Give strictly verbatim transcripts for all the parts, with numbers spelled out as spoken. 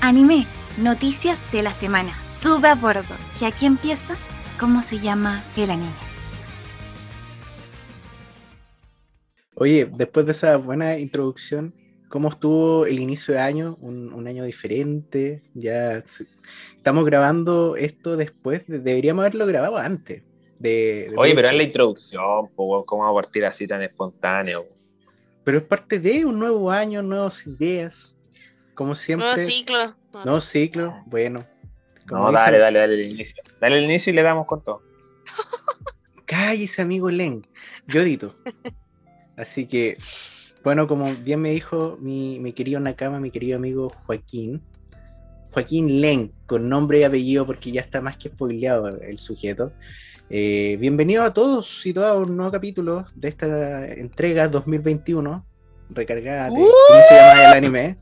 Anime, noticias de la semana. Sube a bordo, que aquí empieza cómo se llama el anime. Oye, después de esa buena introducción, ¿cómo estuvo el inicio de año? Un, un año diferente. Ya se- estamos grabando esto después, de- deberíamos haberlo grabado antes. De, de Oye, pero es hecho, la introducción, po, weón, ¿cómo va a partir así tan espontáneo? pero es parte de un nuevo año, nuevas ideas, como Nuevo siempre, ciclo. No, nuevo ciclo. Bueno, como No, dale, dicen, dale, dale el inicio. Dale el inicio y le damos con todo. cállese, amigo Len, yo edito. Así que, bueno, como bien me dijo mi, mi querido Nakama, mi querido amigo Joaquín, Joaquín Len, con nombre y apellido, porque ya está más que spoileado el sujeto. Eh, bienvenido a todos y todas a un nuevo capítulo de esta entrega dos mil veintiuno, recargada de ¡Uh! ¿cómo se llama el anime?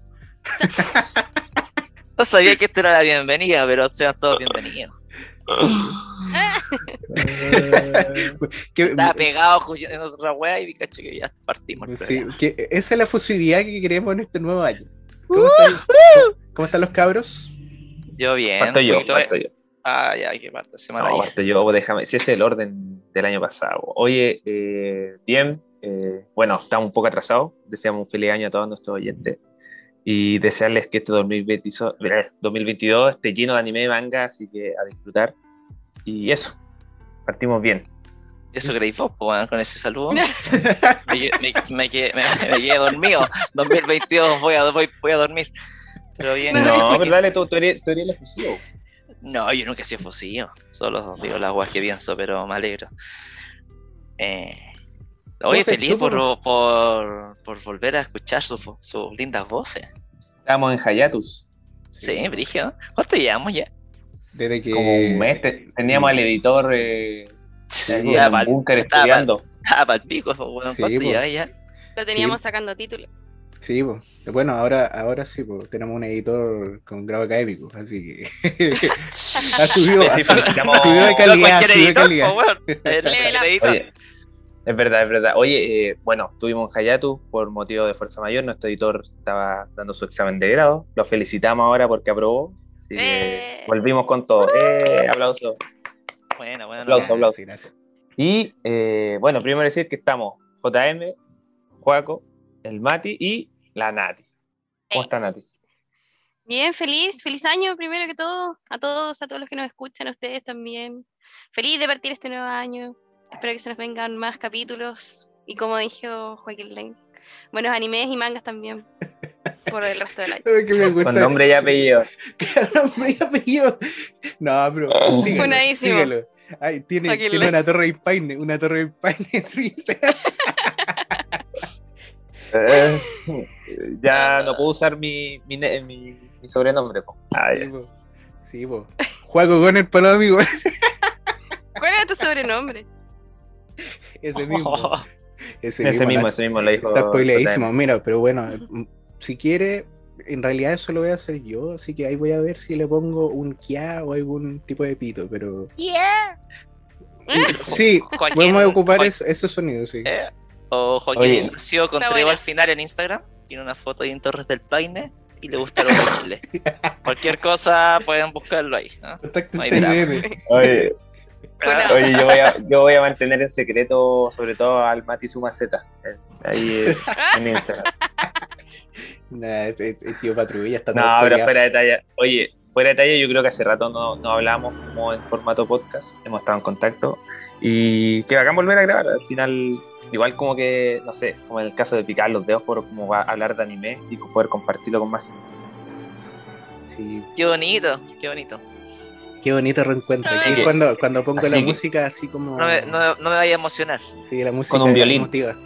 No sabía que esta era la bienvenida, pero sean todos bienvenidos. Eh, que- Estaba pegado en otra wea y cacho que ya partimos. el sí, programa. que esa es la fusividad que queremos en este nuevo año. ¿Cómo, están, ¿cómo están los cabros? Yo bien. Parto un yo, poquito de- parto yo. Ah, ya, que parte semana No, ya. parto yo, déjame. Si ese es el orden del año pasado. Oye, eh, bien, eh, bueno, estamos un poco atrasados. Deseamos un feliz año a todos nuestros oyentes. Y desearles que este dos mil veinte, eh, dos mil veintidós esté lleno de anime y manga, así que a disfrutar. Y eso, partimos bien. Eso creéis vos, pues, weón, con ese saludo. me, quedé- me, me quedé, me, me quedé dormido. dos mil veintidós voy a, voy, voy a dormir. Pero bien. No, pero dale, tú, tú eres, tú eres el efusivo. No, yo nunca he sido fusillo. Solo digo las guas que pienso, pero me alegro. Eh, oye, estás feliz tú, por, po? por, por volver a escuchar sus, sus lindas voces. Estamos en Hayatus. Sí, Brigio. ¿Cuánto llevamos ya? Desde que... Como un mes te- teníamos al editor eh, ahí en Estaba un pa'l- búnker estaba pa'l- estudiando. estaba pa'l pico, po, weón. Sí, ¿Cuánto po. lleva ya? Lo teníamos Sí. sacando título. Sí, po. Bueno, ahora, ahora sí, po. Tenemos un editor con grado académico, así que ha subido, ha Sí, subido, felicitamos- subido de No, calidad, cualquier subió de editor, calidad. po, weón. El- Level el up. editor. Oye, es verdad, es verdad. Oye, eh, bueno, estuvimos en Hayatus por motivo de fuerza mayor. Nuestro editor estaba dando su examen de grado. Lo felicitamos ahora porque aprobó. Así que Eh. volvimos con todo. Eh, aplauso. Bueno, bueno. Aplauso, no. aplauso. Gracias, gracias. Y eh, bueno, primero decir que estamos J M, Juaco, el Mati y la Nati. ¿Cómo Ey. está Nati? Bien, feliz, feliz año primero que todo, a todos, a todos los que nos escuchan, a ustedes también. Feliz de partir este nuevo año. Espero que se nos vengan más capítulos y como dijo Joaquín Lane, buenos animes y mangas también por el resto del año. Ay, que me gusta. Con nombre y apellido. Nombre y apellido. No, pero síguelo, Funadísimo. síguelo. Ay, tiene, Joaquín tiene Lane. una torre de paine, una torre de paine en su Instagram. Eh, ya no puedo usar mi, mi, ne- mi, mi sobrenombre. po. Ah, Sí, ya. po. Sí, po. Juego con el palo amigo. ¿Cuál era tu sobrenombre? Ese mismo. Ese, Ese mismo, la- ese mismo lo dijo. Está spoileadísimo. J M. Mira, pero bueno, m- si quiere, en realidad eso lo voy a hacer yo, así que ahí voy a ver si le pongo un kia o algún tipo de pito, pero Yeah. sí, Joaquín- podemos ocupar Joaquín- eso- esos sonidos, sí. Eh, O Joaquín Oye. Ignacio con Está Trevo buena. al final en Instagram. Tiene una foto ahí en Torres del Paine y le gusta los de Chile. Cualquier cosa pueden buscarlo ahí. ¿no? Contáctense Ahí en verá. D M. Oye, Hola. oye yo, voy a, yo voy a mantener en secreto, sobre todo al Mati Sumaceta. eh, Ahí eh, en Instagram. Nah, el, el tío patrulla está todo No, pero spoileado. fuera de talla. Oye, fuera de talla, yo creo que hace rato no, no hablamos como en formato podcast. Hemos estado en contacto. Y que bacán volver a grabar. Al final, igual como que, no sé, como en el caso de picar los dedos por como va a hablar de anime y poder compartirlo con más gente. Sí, Qué bonito, qué bonito. qué bonito reencuentro. Así Aquí es que- cuando, cuando pongo así la que- música así como. No me, no, no me vaya a emocionar. Sí, la música un violín. emotiva.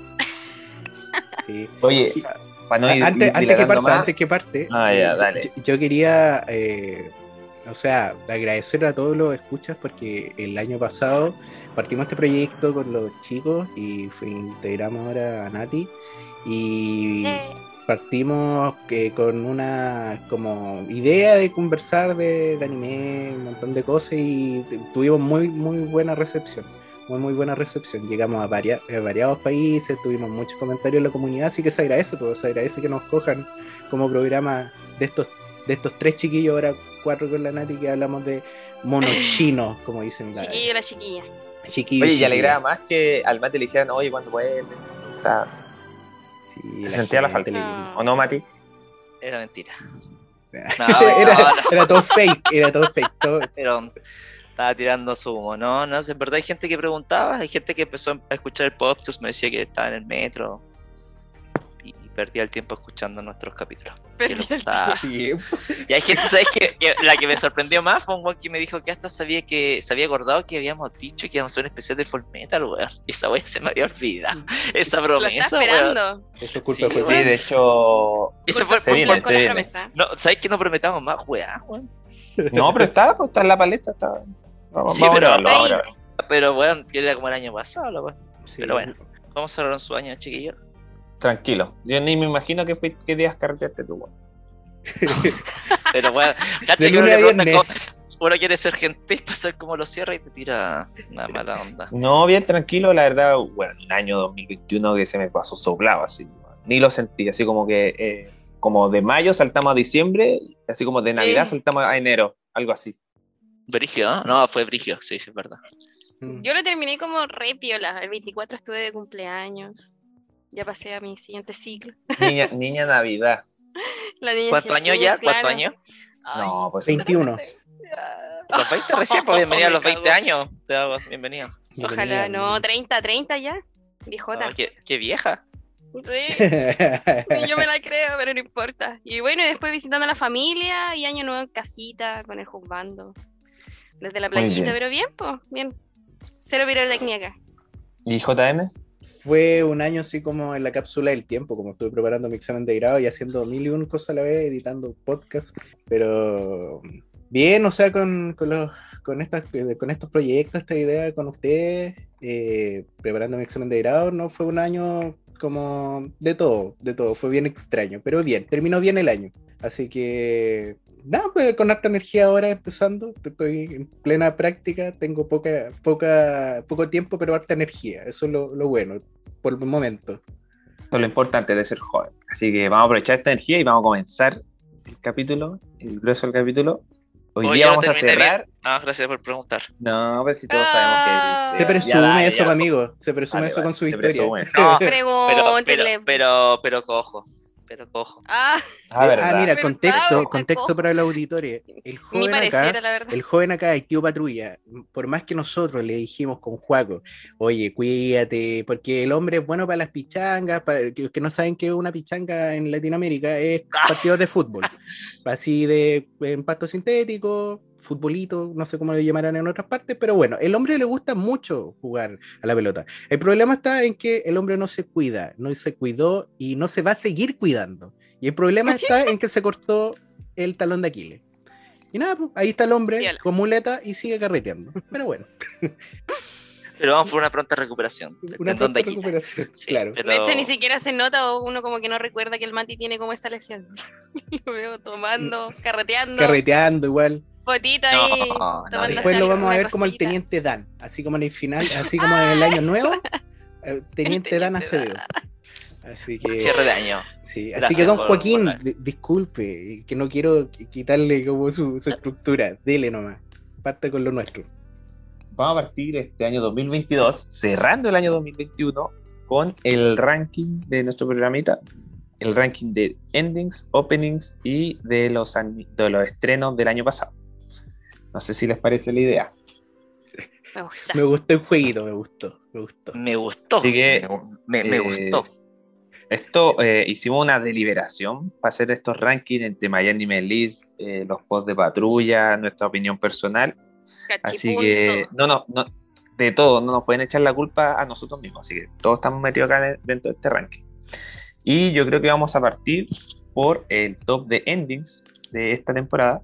Sí. Oye, para no ir, antes, ir antes que dilatando parte, más, antes que parte, Ah, eh, ya, yo- dale. yo, yo quería, eh, o sea, agradecer a todos los escuchas porque el año pasado partimos este proyecto con los chicos y fue- integramos ahora a Nati y Eh. partimos eh, con una como idea de conversar de, de anime, un montón de cosas y tuvimos muy muy buena recepción. Muy, muy buena recepción. Llegamos a, varia- a variados países, tuvimos muchos comentarios en la comunidad, así que se agradece, pues, se agradece que nos cojan como programa de estos de estos tres chiquillos, ahora cuatro con la Nati, que hablamos de mono chino, como dicen. La, Chiquillo, la chiquilla. chiquillo, Oye, y chiquilla. alegraba más que al Mati le dijeran, oye, ¿cuándo vuelve? Está... Sí, Se sentía la gente falta. le- ¿O no, Mati? Era mentira. No, era, no, no, era todo fake, era todo fake. Todo... pero estaba tirando su humo. No, no, en verdad hay gente que preguntaba, hay gente que empezó a escuchar el podcast, me decía que estaba en el metro y, y perdía el tiempo escuchando nuestros capítulos. Que Perdí le el gustaba. Sí. Y hay gente, ¿sabes qué? Que la que me sorprendió más fue un weón que me dijo que hasta sabía que se había acordado que habíamos dicho que íbamos a hacer un especial de Full Metal, weón. Y esa weón se me había olvidado. Esa Lo promesa, está weón. esperando. Eso es culpa Sí, de Sí, Joaquín. de hecho... Ese fue Se viene, Con se la viene. promesa. No, ¿sabes que no prometamos más, weá, weón? No, pero está, pues, está en la paleta. Está... Vamos, Sí, vamos pero- a grabarlo, vamos a grabarlo. Pero weón, que era como el año pasado, la weón. Sí. Pero bueno. ¿Cómo cerraron su año, chiquillos? Tranquilo. Yo ni me imagino que fui, qué días carreteaste tú, weón. Pero weón, De cacha que uno lunes le a pregunta cómo, viernes. uno quiere ser gentil para saber cómo lo cierra y te tira una mala onda. No, bien tranquilo, la verdad, bueno, un año dos mil veintiuno que se me pasó soplado así, ni lo sentí, así como que, eh, como de mayo saltamos a diciembre, así como de Navidad Eh. saltamos a enero, algo así. ¿Brigio, no? No, fue Brigio, sí, sí, es verdad. Mm. Yo lo terminé como re piola. El veinticuatro estuve de cumpleaños. Ya pasé a mi siguiente ciclo. Niña, niña Navidad. La niña ¿Cuántos Jesús, años ya? ¿Cuántos claro. años? No, pues veintiuno. Los veinte recién, pues bienvenida a Me los veinte cago. años. Te hago bienvenido. Ojalá, no, treinta, treinta ya. Viejota. No, qué, qué vieja. Sí. Y yo me la creo, pero no importa. Y bueno, y después visitando a la familia y año nuevo en casita con el juzgando. Desde la Muy playita, bien. pero bien, pues, bien. Cero pirotecnia acá. ¿Y J M? Fue un año así como en la cápsula del tiempo, como estuve preparando mi examen de grado y haciendo mil y un cosas a la vez, editando podcast, pero bien, o sea, con, con, los, con, estas, con estos proyectos, esta idea con ustedes, eh, preparando mi examen de grado, no fue un año como de todo, de todo, fue bien extraño, pero bien, terminó bien el año, así que nada, pues con harta energía ahora empezando, estoy en plena práctica, tengo poca, poca, poco tiempo, pero harta energía, eso es lo, lo bueno, por el momento. Eso es lo importante de ser joven. Así que vamos a aprovechar esta energía y vamos a comenzar el capítulo, el grueso del capítulo. Hoy Oye, día yo vamos a terminé cerrar. bien. Ah, gracias por preguntar. No, pero si todos Ah. sabemos que. Se ya, presume dale, eso, ya. amigo, se presume Vale, eso vale, con su se historia. presume. No, pero, pero, Pregúntenle. pero, pero cojo. Pero cojo. Ah, Ah, verdad. Ah, mira, ¿Verdad? contexto, Está contexto cojo. para el auditorio. El ni joven pareciera, acá, la verdad. el joven acá, el tío Patrulla, por más que nosotros le dijimos con Juaco, oye, cuídate, porque el hombre es bueno para las pichangas, para que, que no saben qué es una pichanga en Latinoamérica, es partidos de fútbol, así de en pasto sintético, futbolito, no sé cómo lo llamarán en otras partes, pero bueno, el hombre le gusta mucho jugar a la pelota. El problema está en que el hombre no se cuida, no se cuidó y no se va a seguir cuidando. Y el problema está en que se cortó el talón de Aquiles. Y nada, pues, ahí está el hombre Piola. con muleta y sigue carreteando. Pero bueno, Pero vamos por una pronta recuperación. del una tendón de pronta Aquiles. recuperación, Sí, claro. pero- De hecho, ni siquiera se nota o uno como que no recuerda que el Mati tiene como esa lesión. Lo veo tomando, carreteando, Carreteando igual. fotito No, ahí, no, tomándose Después lo algo, vamos a una ver como el cosita. Teniente Dan, así como en el final, así como en el año nuevo, eh, Teniente Dan Teniente Acevedo. Dan. Así que, Cierre de año. sí, así Gracias que don por- Joaquín, por la- di- disculpe, que no quiero qui- quitarle como su, su estructura, dele nomás, parte con lo nuestro. Vamos a partir este año dos mil veintidós, cerrando el año dos mil veintiuno, con el ranking de nuestro programita, el ranking de endings, openings y de los, ani- de los estrenos del año pasado. No sé si les parece la idea. Me gusta. Me gustó el jueguito, me gustó, me gustó. Me gustó. Así que, me, me eh, gustó. Esto, eh, hicimos una deliberación para hacer estos rankings entre Miami Melis, eh, los posts de patrulla, nuestra opinión personal. Así Cachipunto. que, no, no, no, de todo, no nos pueden echar la culpa a nosotros mismos. Así que todos estamos metidos acá de- dentro de este ranking. Y yo creo que vamos a partir por el top de endings de esta temporada,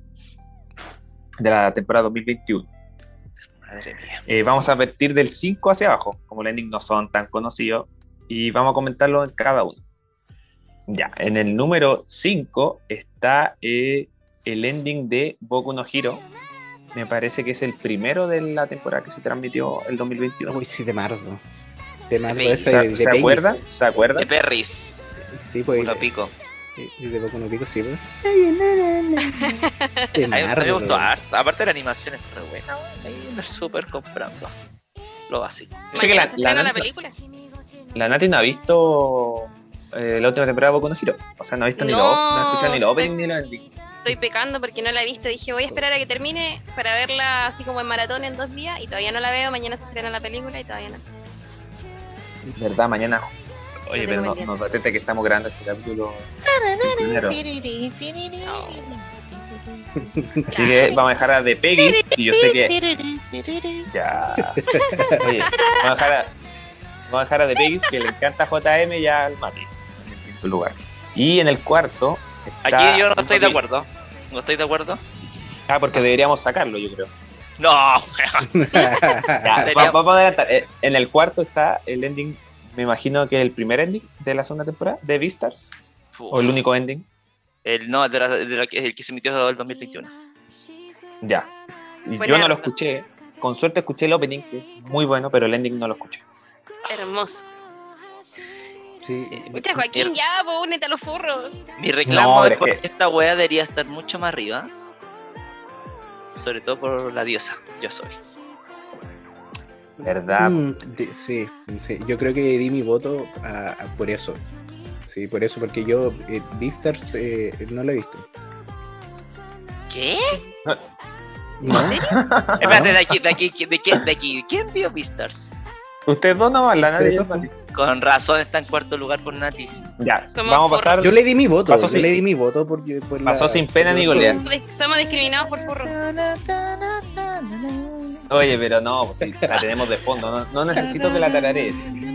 de la temporada dos mil veintiuno. Madre mía. Eh, vamos a partir del cinco hacia abajo, como los endings no son tan conocidos, y vamos a comentarlo en cada uno. Ya, en el número cinco está eh, el ending de Boku no Hero. Me parece que es el primero de la temporada que se transmitió el dos mil veintiuno. Uy, sí, de marzo. De marzo De ese ¿Se, de, de ¿se Peñis. acuerdan? ¿Se acuerdan? De Perris. Sí, pues. Uno pico. Y de poco no pico, sí, pues. A mí, a mí me gustó harto. Aparte de la animación es re buena, ahí en el súper comprando lo básico. Es que la, Mañana se estrena la, la Nati, película. la Nati no ha visto eh, la última temporada de Boku no Hero. O sea, no ha visto ni No, lo, no ha escuchado ni lo estoy- opening ni lo ending. Estoy pecando porque no la he visto. Dije, voy a esperar a que termine para verla así como en maratón en dos días. Y todavía no la veo. Mañana se estrena la película y todavía no. ¿Verdad? Mañana. Oye, Lo pero tengo no, pendiente. nos atenta que estamos grabando este capítulo. Primero. No. Así que vamos a dejar a The Peggy. Y yo sé que. Ya. Oye, vamos a dejar a, vamos a, dejar a The Peggy, que le encanta J M, ya al Mati. En el quinto lugar. Y en el cuarto. Está Aquí yo no estoy de Mati. acuerdo. No estoy de acuerdo. Ah, porque deberíamos sacarlo, yo creo. No, Ya, Deberíamos- va- vamos a adelantar. Eh, En el cuarto está el ending. Me imagino que el primer ending de la segunda temporada de Beastars. O el único ending. el no, de la, de la que- el que se emitió el dos mil veintiuno. Ya. Y Buen yo no lo harto. escuché. Con suerte escuché el opening, que es muy bueno, pero el ending no lo escuché. Hermoso. Sí. Escucha, Joaquín, ya, pues únete a los furros. Mi reclamo No, es pero es porque que- esta weá debería estar mucho más arriba. Sobre todo por la diosa, yo soy. ¿Verdad? Mm, de- sí, sí, yo creo que di mi voto a- a- por eso. Sí, por eso, porque yo eh, Beastars eh, no lo he visto. ¿Qué? ¿No? Espérate, de aquí, de aquí, de quién, de aquí, ¿quién vio Beastars? Ustedes dos no, la nadie. Ustedes dos, Con razón está en cuarto lugar por Nati. Ya, Somos vamos a pasar. Yo le di mi voto, Pasó yo sin- le di mi voto porque por la- pasó sin pena por ni los- golea. Somos discriminados por furros. Oye, pero no, pues, si la tenemos de fondo. No, no necesito que la tararees.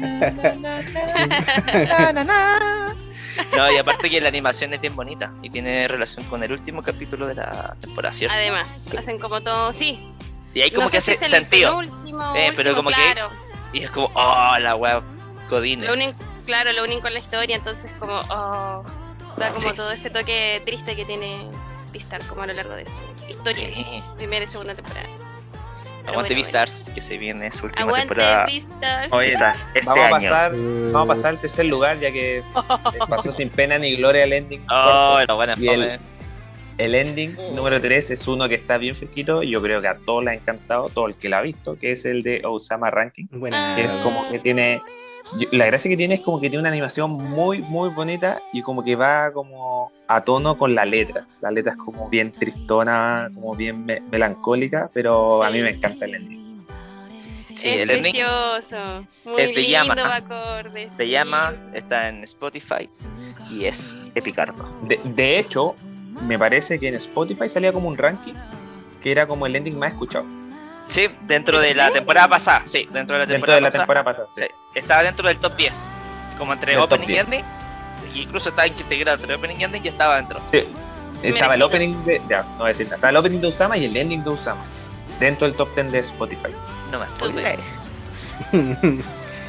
No, y aparte que la animación es bien bonita y tiene relación con el último capítulo de la temporada, ¿cierto? Además, hacen como todo, sí. Y ahí como No que sé hace si es el sentido. penúltimo, Eh, pero último, como que- claro. Y es como, oh, la wea Codines. Lo unen, claro, lo unen con la historia, entonces como, oh, da como Sí. todo ese toque triste que tiene Beastar como a lo largo de su historia, Sí. primera y segunda temporada. Pero Aguante bueno, Beastars, que se viene su última Aguante temporada. Beastars. Oye, Quizás este vamos, a año. pasar, Mm, vamos a pasar al tercer lugar, ya que eh, pasó sin pena ni gloria el ending. Oh, corto. la buena Y el- fome. El ending número tres es uno que está bien fresquito y yo creo que a todos les ha encantado, todo el que la ha visto, que es el de Osama Ranking, Buena. que es como que tiene, yo- la gracia que tiene es como que tiene una animación muy muy bonita y como que va como a tono con la letra. La letra es como bien tristona, como bien me- melancólica, pero a mí me encanta el ending. Sí, es el ending precioso, muy es de lindo, llama. va acorde. se sí. llama, está en Spotify y es Epicardo. De, de hecho, me parece que en Spotify salía como un ranking que era como el ending más escuchado Sí, dentro de la temporada pasada. Sí, dentro de la dentro temporada de la pasada. temporada pasada. Sí, estaba dentro del top diez. Como entre Del top opening y diez. ending. Y incluso estaba integrado entre opening y ending y estaba dentro. Sí. Estaba el Merecido. opening de. Ya, no voy a decir nada. Estaba el opening de Usama y el ending de Usama. Dentro del top diez de Spotify. No me Súper. spoileé.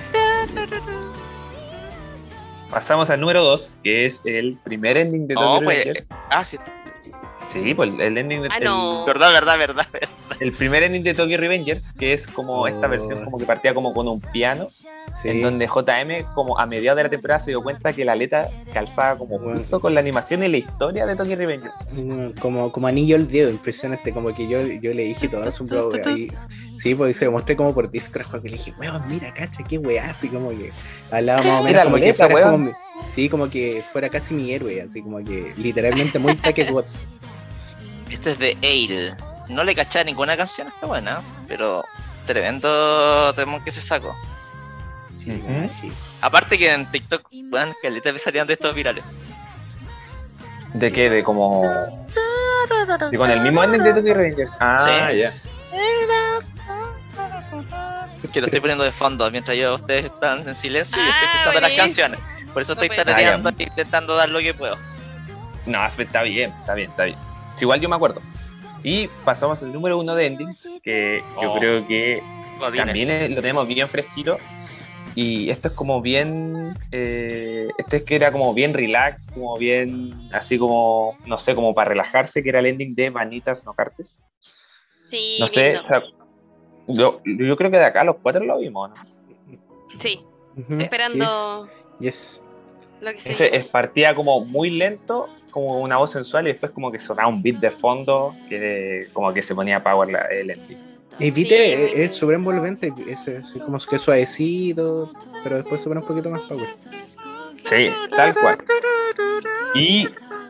Pasamos al número dos, que es el primer ending de No, Tokyo pues. Revengers. Ah, sí. Sí, pues el ending de, Ah, el- no. Verdad, verdad, verdad. verdad. el, primer ending de Tokyo Revengers, que es como esta Oh. versión como que partía como con un piano, Sí. en donde J M como a mediados de la temporada se dio cuenta que la letra calzaba como Bueno. justo con la animación y la historia de Tokyo Revengers. Mm, Como, como anillo al dedo, impresionante, como que yo, yo le dije todo eso, bro, ahí, sí, pues se lo mostré como por Discord, porque le dije, weón, mira, cacha, qué weá, así como que hablaba más o menos Mira la como que letra, fuera weón. como mi- sí, como que fuera casi mi héroe, así como que literalmente muy taquebot. Este es de Ale. No le caché ninguna canción, está buena. Pero tremendo temón que se sacó. Sí, Ujú. weón, sí. Aparte que en TikTok, bueno, caletas me salían de estos virales. ¿De qué? De como... de con el mismo ending de Tokyo Revengers. Ah, Sí. ya. Que lo estoy poniendo de fondo mientras yo ustedes están en silencio y yo estoy Ah, escuchando las buenísimo. canciones. Por eso estoy Súper. tarareando Ah, e intentando dar lo que puedo. No, está bien, está bien, está bien. Igual yo me acuerdo. Y pasamos al número uno de endings, que yo Oh. creo que Godines. también es- lo tenemos bien fresquito. Y esto es como bien. Eh, este es que era como bien relax, como bien. Así como, no sé, como para relajarse, que era el ending de Vanitas No Cartes. Sí, No sé, lindo. o sea, yo, yo creo que de acá los cuatro lo vimos, ¿no? Sí, Ujú, esperando. Yes. lo que se Ese viene. es, partía como muy lento, como una voz sensual, y después como que sonaba un beat de fondo, que como que se ponía power la, el ending. Y Sí, viste, muy es lindo. súper envolvente, es, es como que suavecito, pero después se pone un poquito más power. Sí, tal cual. Y...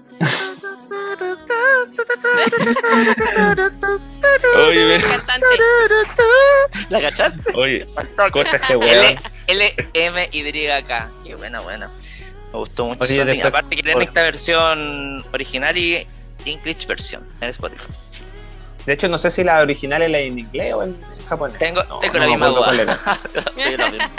Oye, ve- Cantante. ¿La cachaste? oye, Faltó. corta este weón. L M Y K. Qué buena, buena. Me gustó mucho Oye, su ending. después- Aparte que tienen esta versión original y English versión en Spotify. De hecho, no sé si la original es la en inglés o en japonés. Tengo, No, tengo no la me misma acuerdo cuál duda. era. Tengo la misma.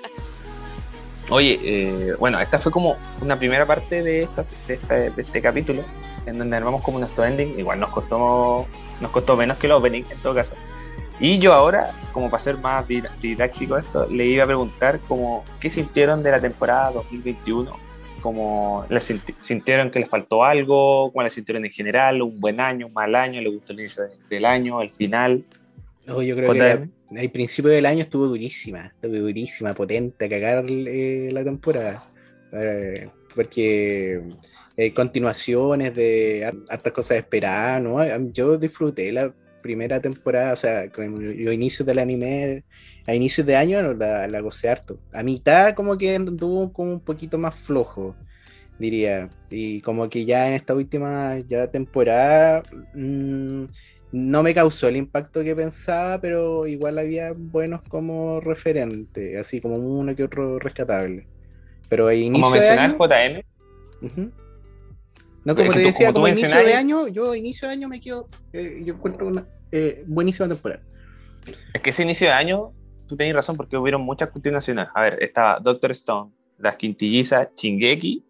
Oye, eh, bueno, esta fue como una primera parte de, esta, de, esta- de este capítulo, en donde armamos como nuestro ending. Igual nos costó, nos costó menos que el opening, en todo caso. Y yo ahora, como para ser más did- didáctico esto, le iba a preguntar como qué sintieron de la temporada dos mil veintiuno, como les sinti- sintieron que les faltó algo, cómo la sintieron en general, un buen año, un mal año, les gustó el inicio de- del año, el final. No, yo creo que J la- M. el principio del año estuvo durísima, estuvo durísima, potente, a cagar eh, la temporada. Eh, porque eh, continuaciones de har- hartas cosas esperadas, ¿no? A mí- Yo disfruté la primera temporada, o sea, con los inicios del anime, a inicios de año no, la, la gocé harto. A mitad como que anduvo como un poquito más flojo, diría. Y como que ya en esta última ya temporada mmm, no me causó el impacto que pensaba, pero igual había buenos como referentes, así como uno que otro rescatable. Pero a Como inicio de mencionaba el año, J M, ujú. No, es como que te tú- decía, como tú como inicio de mencionabas, año, yo inicio de año me quedo, eh, yo encuentro una eh, buenísima temporada. es que ese inicio de año, tú tenés razón porque hubieron muchas continuaciones. A ver, estaba Doctor Stone, Las Quintillizas, Shingeki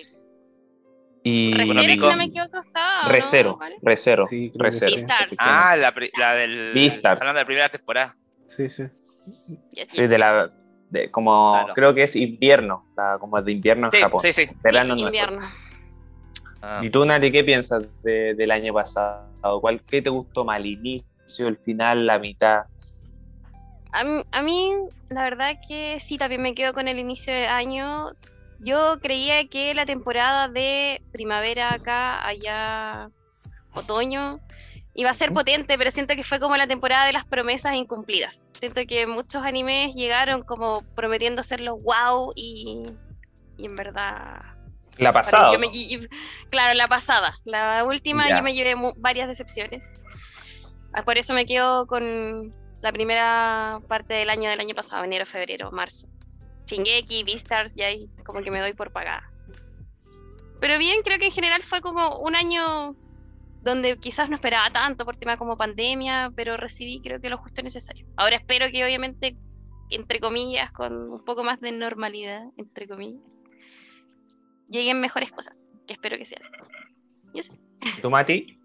y Recero, si no me Pico. equivoco, estaba, ¿o no? Recero, ¿Vale? Recero, Sí, creo que Recero. sí. Beastars. Ah, la, pri- la del. Beastars. Hablando de la primera temporada. Sí, sí. Yes, Sí, yes, de la, yes. de, como, Claro. creo que es invierno, la- como de invierno en Sí, Japón. sí, sí. Verano Sí, nuestro. invierno. Ah. ¿Y tú, Nati, qué piensas de- del año pasado? ¿Cuál, ¿Qué te gustó más? ¿El inicio, el final, la mitad? A mí, a mí, la verdad que sí, también me quedo con el inicio de año. Yo creía que la temporada de primavera acá, allá, otoño, iba a ser Ujú. potente, pero siento que fue como la temporada de las promesas incumplidas. Siento que muchos animes llegaron como prometiendo ser los wow y, y en verdad... La para- pasada. yo me lle- lle- claro, la pasada. La última Ya. yo me llevé mu- varias decepciones. Ah, por eso me quedo con la primera parte del año del año pasado, enero, febrero, marzo. Shingeki, Beastars, ya ahí como que me doy por pagada. Pero bien, creo que en general fue como un año donde quizás no esperaba tanto por tema como pandemia, pero recibí creo que lo justo y necesario. Ahora espero que obviamente, entre comillas, con un poco más de normalidad, entre comillas, lleguen mejores cosas, que espero que sea así. Y eso. ¿Tú, Mati?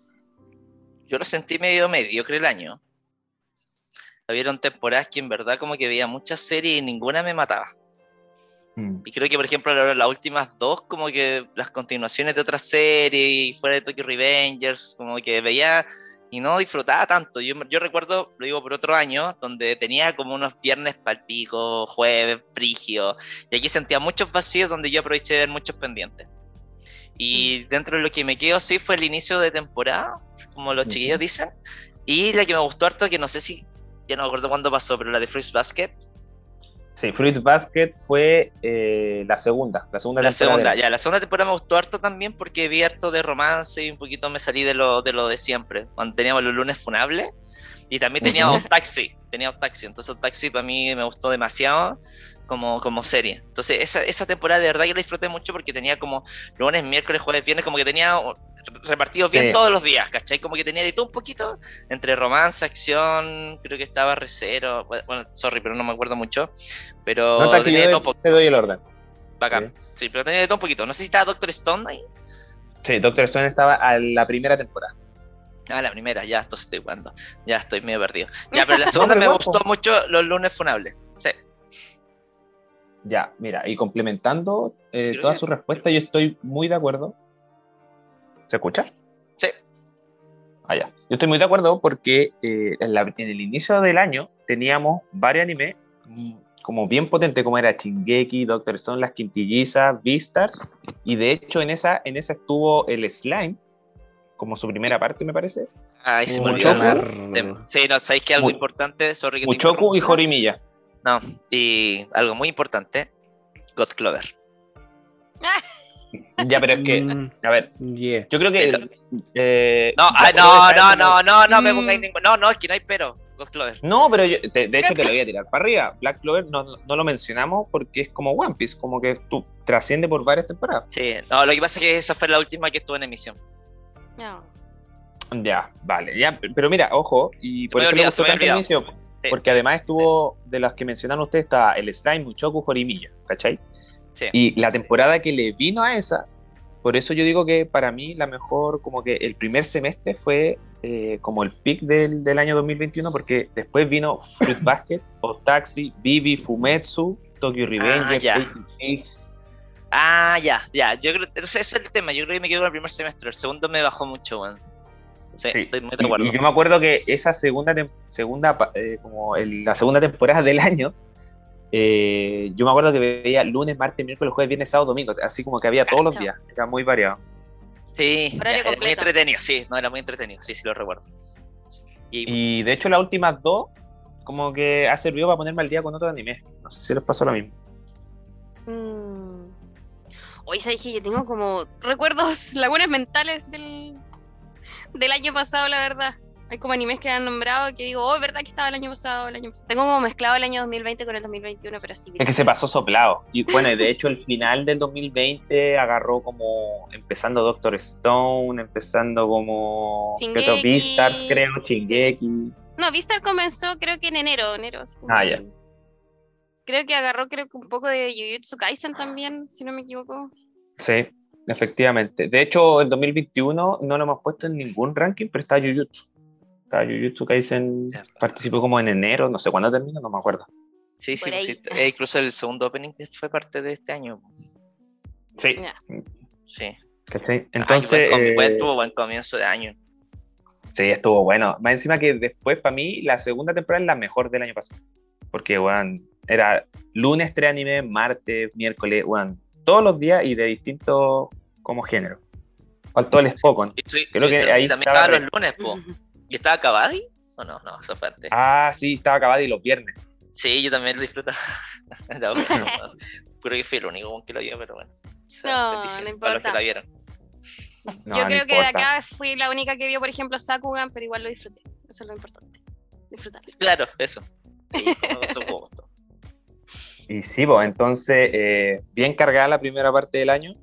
Yo lo sentí medio mediocre el año. Habieron temporadas que en verdad como que veía muchas series y ninguna me mataba. Mm. Y creo que, por ejemplo, la- las últimas dos, como que las continuaciones de otras series, y fuera de Tokyo Revengers, como que veía y no disfrutaba tanto. Yo, yo recuerdo, lo digo por otro año, donde tenía como unos viernes palpico, jueves, frigio, y aquí sentía muchos vacíos donde yo aproveché de ver muchos pendientes. Y dentro de lo que me quedo, sí, fue el inicio de temporada, como los Ujú. chiquillos dicen, y la que me gustó harto, que no sé si, ya no me acuerdo cuándo pasó, pero la de Fruits Basket. Sí, Fruit Basket fue eh, la segunda, la segunda La temporada segunda, del- ya, la segunda temporada me gustó harto también porque vi harto de romance y un poquito me salí de lo de, lo de siempre. Cuando teníamos los lunes funables y también teníamos Ujú. Taxi, teníamos Taxi. Entonces Taxi para mí me gustó demasiado como, como serie. Entonces esa, esa temporada de verdad que la disfruté mucho porque tenía como lunes, miércoles, jueves, viernes, como que tenía repartidos bien Sí. todos los días, ¿cachai? Como que tenía de todo un poquito, entre romance, acción, creo que estaba Recero, bueno, sorry, pero no me acuerdo mucho, pero Nota que tenía yo de te- todo un poquito. te doy el orden. Bacán. Sí. Sí, pero tenía de todo un poquito. No sé si estaba Doctor Stone ahí. Sí, Doctor Stone estaba a la primera temporada. Ah, la primera, ya, entonces estoy jugando. Ya estoy medio perdido. Ya, pero la segunda pero me igual, gustó po. mucho los lunes funables. Sí. Ya, mira, y complementando eh, Creo toda que- su respuesta, yo estoy muy de acuerdo. ¿Se escucha? Sí. Ah, ya. Yo estoy muy de acuerdo porque eh, en, la- en el inicio del año teníamos varios animes mm, como bien potente, como era Shingeki, Doctor Stone, Las Quintillizas, Beastars, y de hecho en esa, en esa estuvo el Slime, como su primera parte, me parece. Ay, se me Puta, olvidó. Marro. Sí, no, ¿sabéis que algo Mu- importante? Sorry que te Muchoku y interrumpa. Jorimilla. No, y algo muy importante, God Clover. Ya, pero es que, Mm, a ver, yeah. yo creo que... Pero- eh, No, ya ay, puedo no, dejar no, como- no, no, no me Mm. pongáis ningún. No, no, es que no hay pero. God Clover. No, pero yo, de, de hecho te lo voy a tirar para arriba. Black Clover no, no lo mencionamos porque es como One Piece, como que tú trasciende por varias temporadas. Sí, no, lo que pasa es que esa fue la última que estuvo en emisión. No. Ya, vale, ya, pero mira, ojo, y por me eso había le gustó olvidado, se me tanto el había inicio, Sí. porque además estuvo, de las que mencionaron ustedes, está el Slime, Muchoku, Jorimilla, ¿cachai? Sí. Y la temporada que le vino a esa, por eso yo digo que para mí la mejor, como que el primer semestre fue eh, como el pick del, del año dos mil veintiuno, porque después vino Fruit Basket, Otaxi, Bibi, Fumetsu, Tokyo Revengers, ya. ochenta y seis. Ah, ya, ya. Yo creo, ese es el tema. Yo creo que me quedo con el primer semestre. El segundo me bajó mucho, weón. Sí, Sí. estoy muy de Y, acuerdo. y yo me acuerdo que esa segunda, tem- segunda pa- eh, como el- la segunda temporada del año, eh, yo me acuerdo que veía lunes, martes, miércoles, jueves, viernes, sábado, domingo, así como que había todos los Cacho. días, era muy variado. Sí, Horario ya, era muy completo. entretenido, sí, no, era muy entretenido, sí, sí lo recuerdo. Y, Y de hecho las últimas dos, como que ha servido para ponerme al día con otro anime. No sé si les pasó lo mismo. Mm. Hoy sabéis que yo tengo como recuerdos, lagunas mentales del, del año pasado, la verdad. Hay como animes que han nombrado que digo, oh, es verdad que estaba el año pasado, el año pasado. Tengo como mezclado el año dos mil veinte con el dos mil veintiuno, pero sí. Es que se pasó soplado. Y bueno, y de hecho el final del dos mil veinte agarró como empezando Doctor Stone, empezando como ¿qué otro? Shingeki. Beastars, creo, Shingeki. No, Vistar comenzó creo que en enero, enero. así como Ah, que- ya. Creo que agarró creo que un poco de Jujutsu Kaisen también, si no me equivoco. Sí, efectivamente. De hecho, el dos mil veintiuno no lo hemos puesto en ningún ranking, pero está Jujutsu. Está Jujutsu Kaisen, participó como en enero, no sé cuándo terminó, no me acuerdo. sí, sí, por pues, ahí. sí, eh, incluso el segundo opening fue parte de este año. Sí, Ya. Sí. ¿cachai? Entonces, Entonces, buen, comi- buen- eh, tuvo buen comienzo de año. sí, estuvo bueno. Más encima que después, para mí, la segunda temporada es la mejor del año pasado. Porque, weón, era lunes tres animes, martes, miércoles, weón, todos los días y de distintos como género. Faltó el Spokon. Y, tú- Creo que y ahí también estaba estaba re- los lunes, po. ¿Y estaba Kabaddi? ¿O no? No, eso fue antes. Ah, sí, estaba acabado y los viernes. Sí, yo también lo disfrutaba. No, pero no, creo que fui el único que lo vio, pero bueno. O sea, No, bendiciones no para los que importa. la vieron. No, Yo no creo que de importa. acá fui la única que vio, por ejemplo, Sakugan, pero igual lo disfruté. Eso es lo importante. Disfrutar. Claro, eso. Sí, no, eso fue gusto. Y sí, pues, entonces, eh, bien cargada la primera parte del año.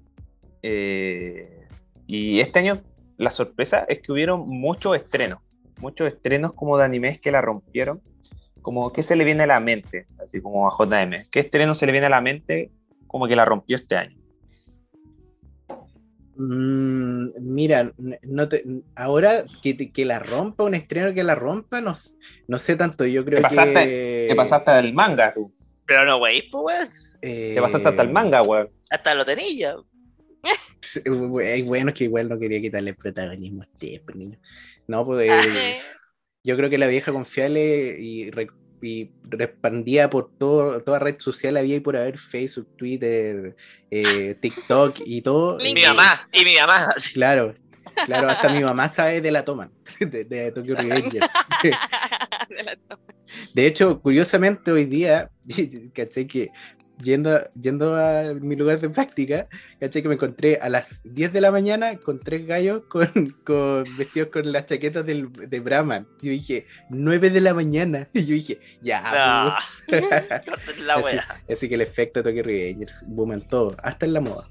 Eh, y este año, la sorpresa es que hubieron muchos estrenos. Muchos estrenos como de animes que la rompieron. Como, ¿qué se le viene a la mente? Así como a J M. ¿Qué estreno se le viene a la mente como que la rompió este año? Mm, mira, n- no te, ahora que, te- que la rompa, un estreno que la rompa, no, s- no sé tanto. Yo Te creo pasaste, que. te pasaste del manga, tú. Pero no, güey, pues, weón. eh, Te pasaste hasta el manga, weón. Hasta lo tenía. sí, güey, bueno, es que igual no quería quitarle protagonismo a usted, pues, niño. No, pues eh, Eh, yo creo que la vieja confiable y, re- y respandía por todo, toda red social, había y por haber Facebook, Twitter, eh, TikTok y todo. Y mi LinkedIn. mamá, y mi mamá. así. Claro, claro, hasta mi mamá sabe de la toma, de, de Tokyo Revengers. de la toma. De hecho, curiosamente hoy día, caché que yendo, a- yendo a mi lugar de práctica, caché que me encontré a las diez de la mañana con tres gallos con, con vestidos con las chaquetas del, de Brahman. Yo dije, nueve de la mañana. Y yo dije, ya. No, pues. la así, wea. así que el efecto Tokyo Revengers boom en todo, hasta en la moda.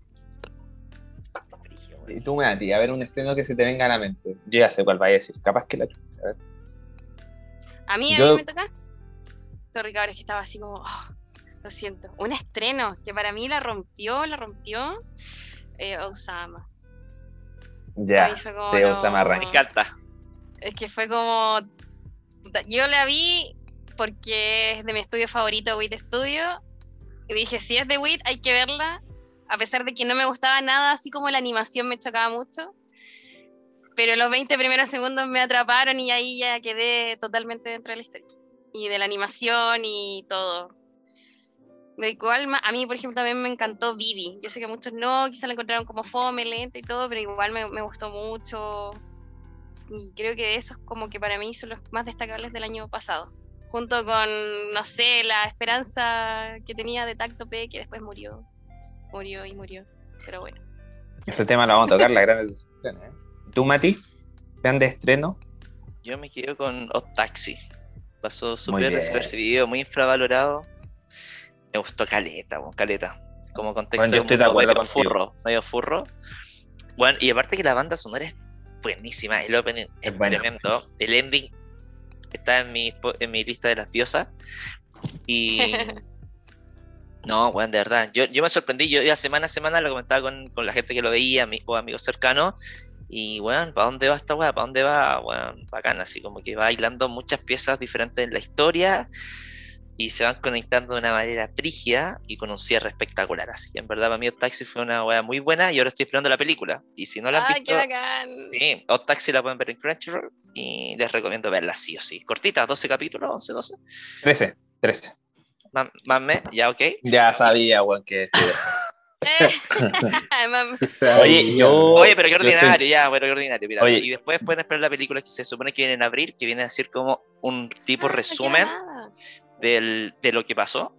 Y tú, me a ti, a ver un estreno que se te venga a la mente. Yo ya sé cuál va a decir. Capaz que la chucha. A ver. A mí, a Yo- mí me toca. Sorry, cabrón, es que estaba así como. oh, lo siento. Un estreno que para mí la rompió, la rompió. Eh, Osama. Ya, Ahí fue como de lo- Osama Me Rank. encanta. Es que fue como. puta, yo la vi porque es de mi estudio favorito, WIT Studio. Y dije, si es de WIT, hay que verla. A pesar de que no me gustaba nada, así como la animación me chocaba mucho. Pero los veinte primeros segundos me atraparon y ahí ya quedé totalmente dentro de la historia. Y de la animación y todo. De igual, ma- a mí, por ejemplo, también me encantó Vivi. Yo sé que muchos no, quizás la encontraron como fome, lenta y todo, pero igual me, me gustó mucho. Y creo que esos como que para mí son los más destacables del año pasado. Junto con, no sé, la esperanza que tenía de Tacto P, que después murió. Murió y murió. Pero bueno. Sí. Ese tema lo vamos a tocar, la gran decepción, ¿eh? ¿Tú, Mati? ¿Plan de estreno? Yo me quedo con Odd Taxi. Pasó Muy súper bien. desapercibido, muy infravalorado. Me gustó caleta, bueno, caleta. Como contexto Bueno, yo de estoy de mundo acuerdo medio contigo. furro, medio furro. Bueno, y aparte que la banda sonora es buenísima, el opening es, Es bueno. tremendo. El ending está en mi, spo- en mi lista de las diosas. Y no, bueno, de verdad, yo, yo me sorprendí, yo iba semana a semana, lo comentaba con, con la gente que lo veía, mi- o amigos cercanos, y bueno, ¿para dónde va esta weá? ¿Para dónde va? Bueno, bacán, así como que va hilando muchas piezas diferentes en la historia y se van conectando de una manera prígida y con un cierre espectacular. Así que en verdad para mí Odd Taxi fue una weá muy buena y ahora estoy esperando la película. Y si no la han ¡Ay, qué visto, bacán! sí, Odd Taxi la pueden ver en Crunchyroll y les recomiendo verla sí o sí. Cortita, doce capítulos, once, doce. trece, trece. Más, más me, ya ok. Ya sabía, weón, que sí. Eh, mam- Se sabía. Oye, yo... Oye, pero qué yo estoy- ordinario, ya, pero qué ordinario, mira. Oye. Y después pueden esperar la película que se supone que viene en abril, que viene a ser como un tipo Ah, no resumen queda nada. del, de lo que pasó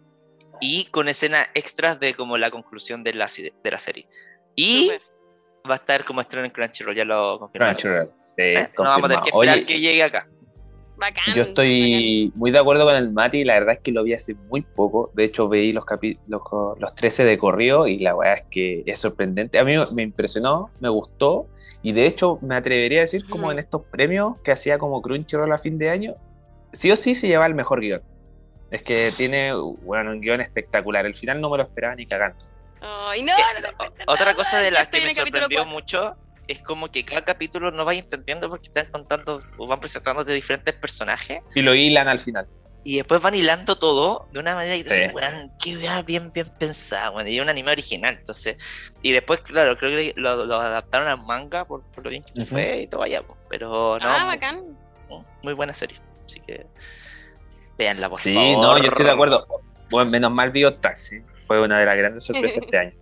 y con escenas extras de como la conclusión de la, si- de la serie. Y Súper. va a estar como estreno en Crunchyroll, ya lo confirmaron. Crunchyroll, sí, ¿Eh? No vamos a tener confirmado. que esperar Oye, que llegue acá. Bacán. yo bacán. estoy muy de acuerdo con el Mati, la verdad es que lo vi hace muy poco, de hecho veí los, capi- los, los trece de corrido y la verdad es que es sorprendente, a mí me impresionó, me gustó y de hecho me atrevería a decir como en estos premios que hacía como Crunchyroll a fin de año, sí o sí se lleva el mejor guión, es que tiene bueno, un guión espectacular, el final no me lo esperaba ni cagando. Ay, no, Eh, no te o- cuentes Otra nada, cosa de ya las estoy que en me el capítulo sorprendió cuatro. mucho es como que cada capítulo no vais entendiendo porque están contando o van presentando de diferentes personajes Y lo hilan al final. y después van hilando todo de una manera que Sí. dices, weón, qué weá bien, bien pensada, weón, y es un anime original, entonces, y después, claro, creo que lo, lo adaptaron al manga por, por lo bien que Ujú. fue y todo allá, pues, pero no, Ah, muy, bacán. muy buena serie, así que véanla, por Sí, favor. no, yo estoy de acuerdo. Bueno, menos mal vi Odd Taxi. Fue una de las grandes sorpresas este año.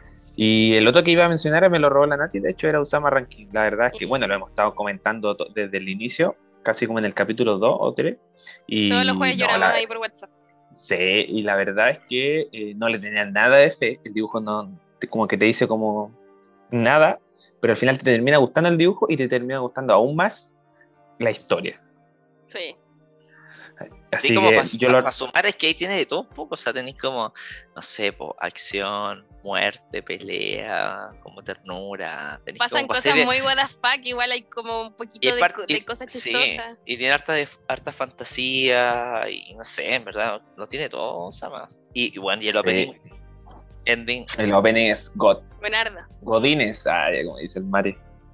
Y el otro que iba a mencionar me lo robó la Nati, de hecho era Usama Ranking. La verdad es que, bueno, lo hemos estado comentando to- desde el inicio, casi como en el capítulo dos o tres. Y Todos los jueves no, lloramos la, ahí por WhatsApp. sí, y la verdad es que eh, no le tenía nada de fe. El dibujo no, te- como que te dice como nada, pero al final te termina gustando el dibujo y te termina gustando aún más la historia. Sí. Sí, Así como que para yo lo... sumar es que ahí tiene de todo un poco, o sea, tenéis como, no sé, po, acción, muerte, pelea, como ternura, tenéis Pasan como pa' cosas serie- muy what the fuck, igual hay como un y poquito es de, par- co- y- de cosas sí, chistosas. y tiene harta, de, harta fantasía, y no sé, en verdad, lo tiene todo, o sea, más. Y, y bueno, y el opening, Sí, ending, el opening es God. Buenardo. Godines, ah, como dice el Mati.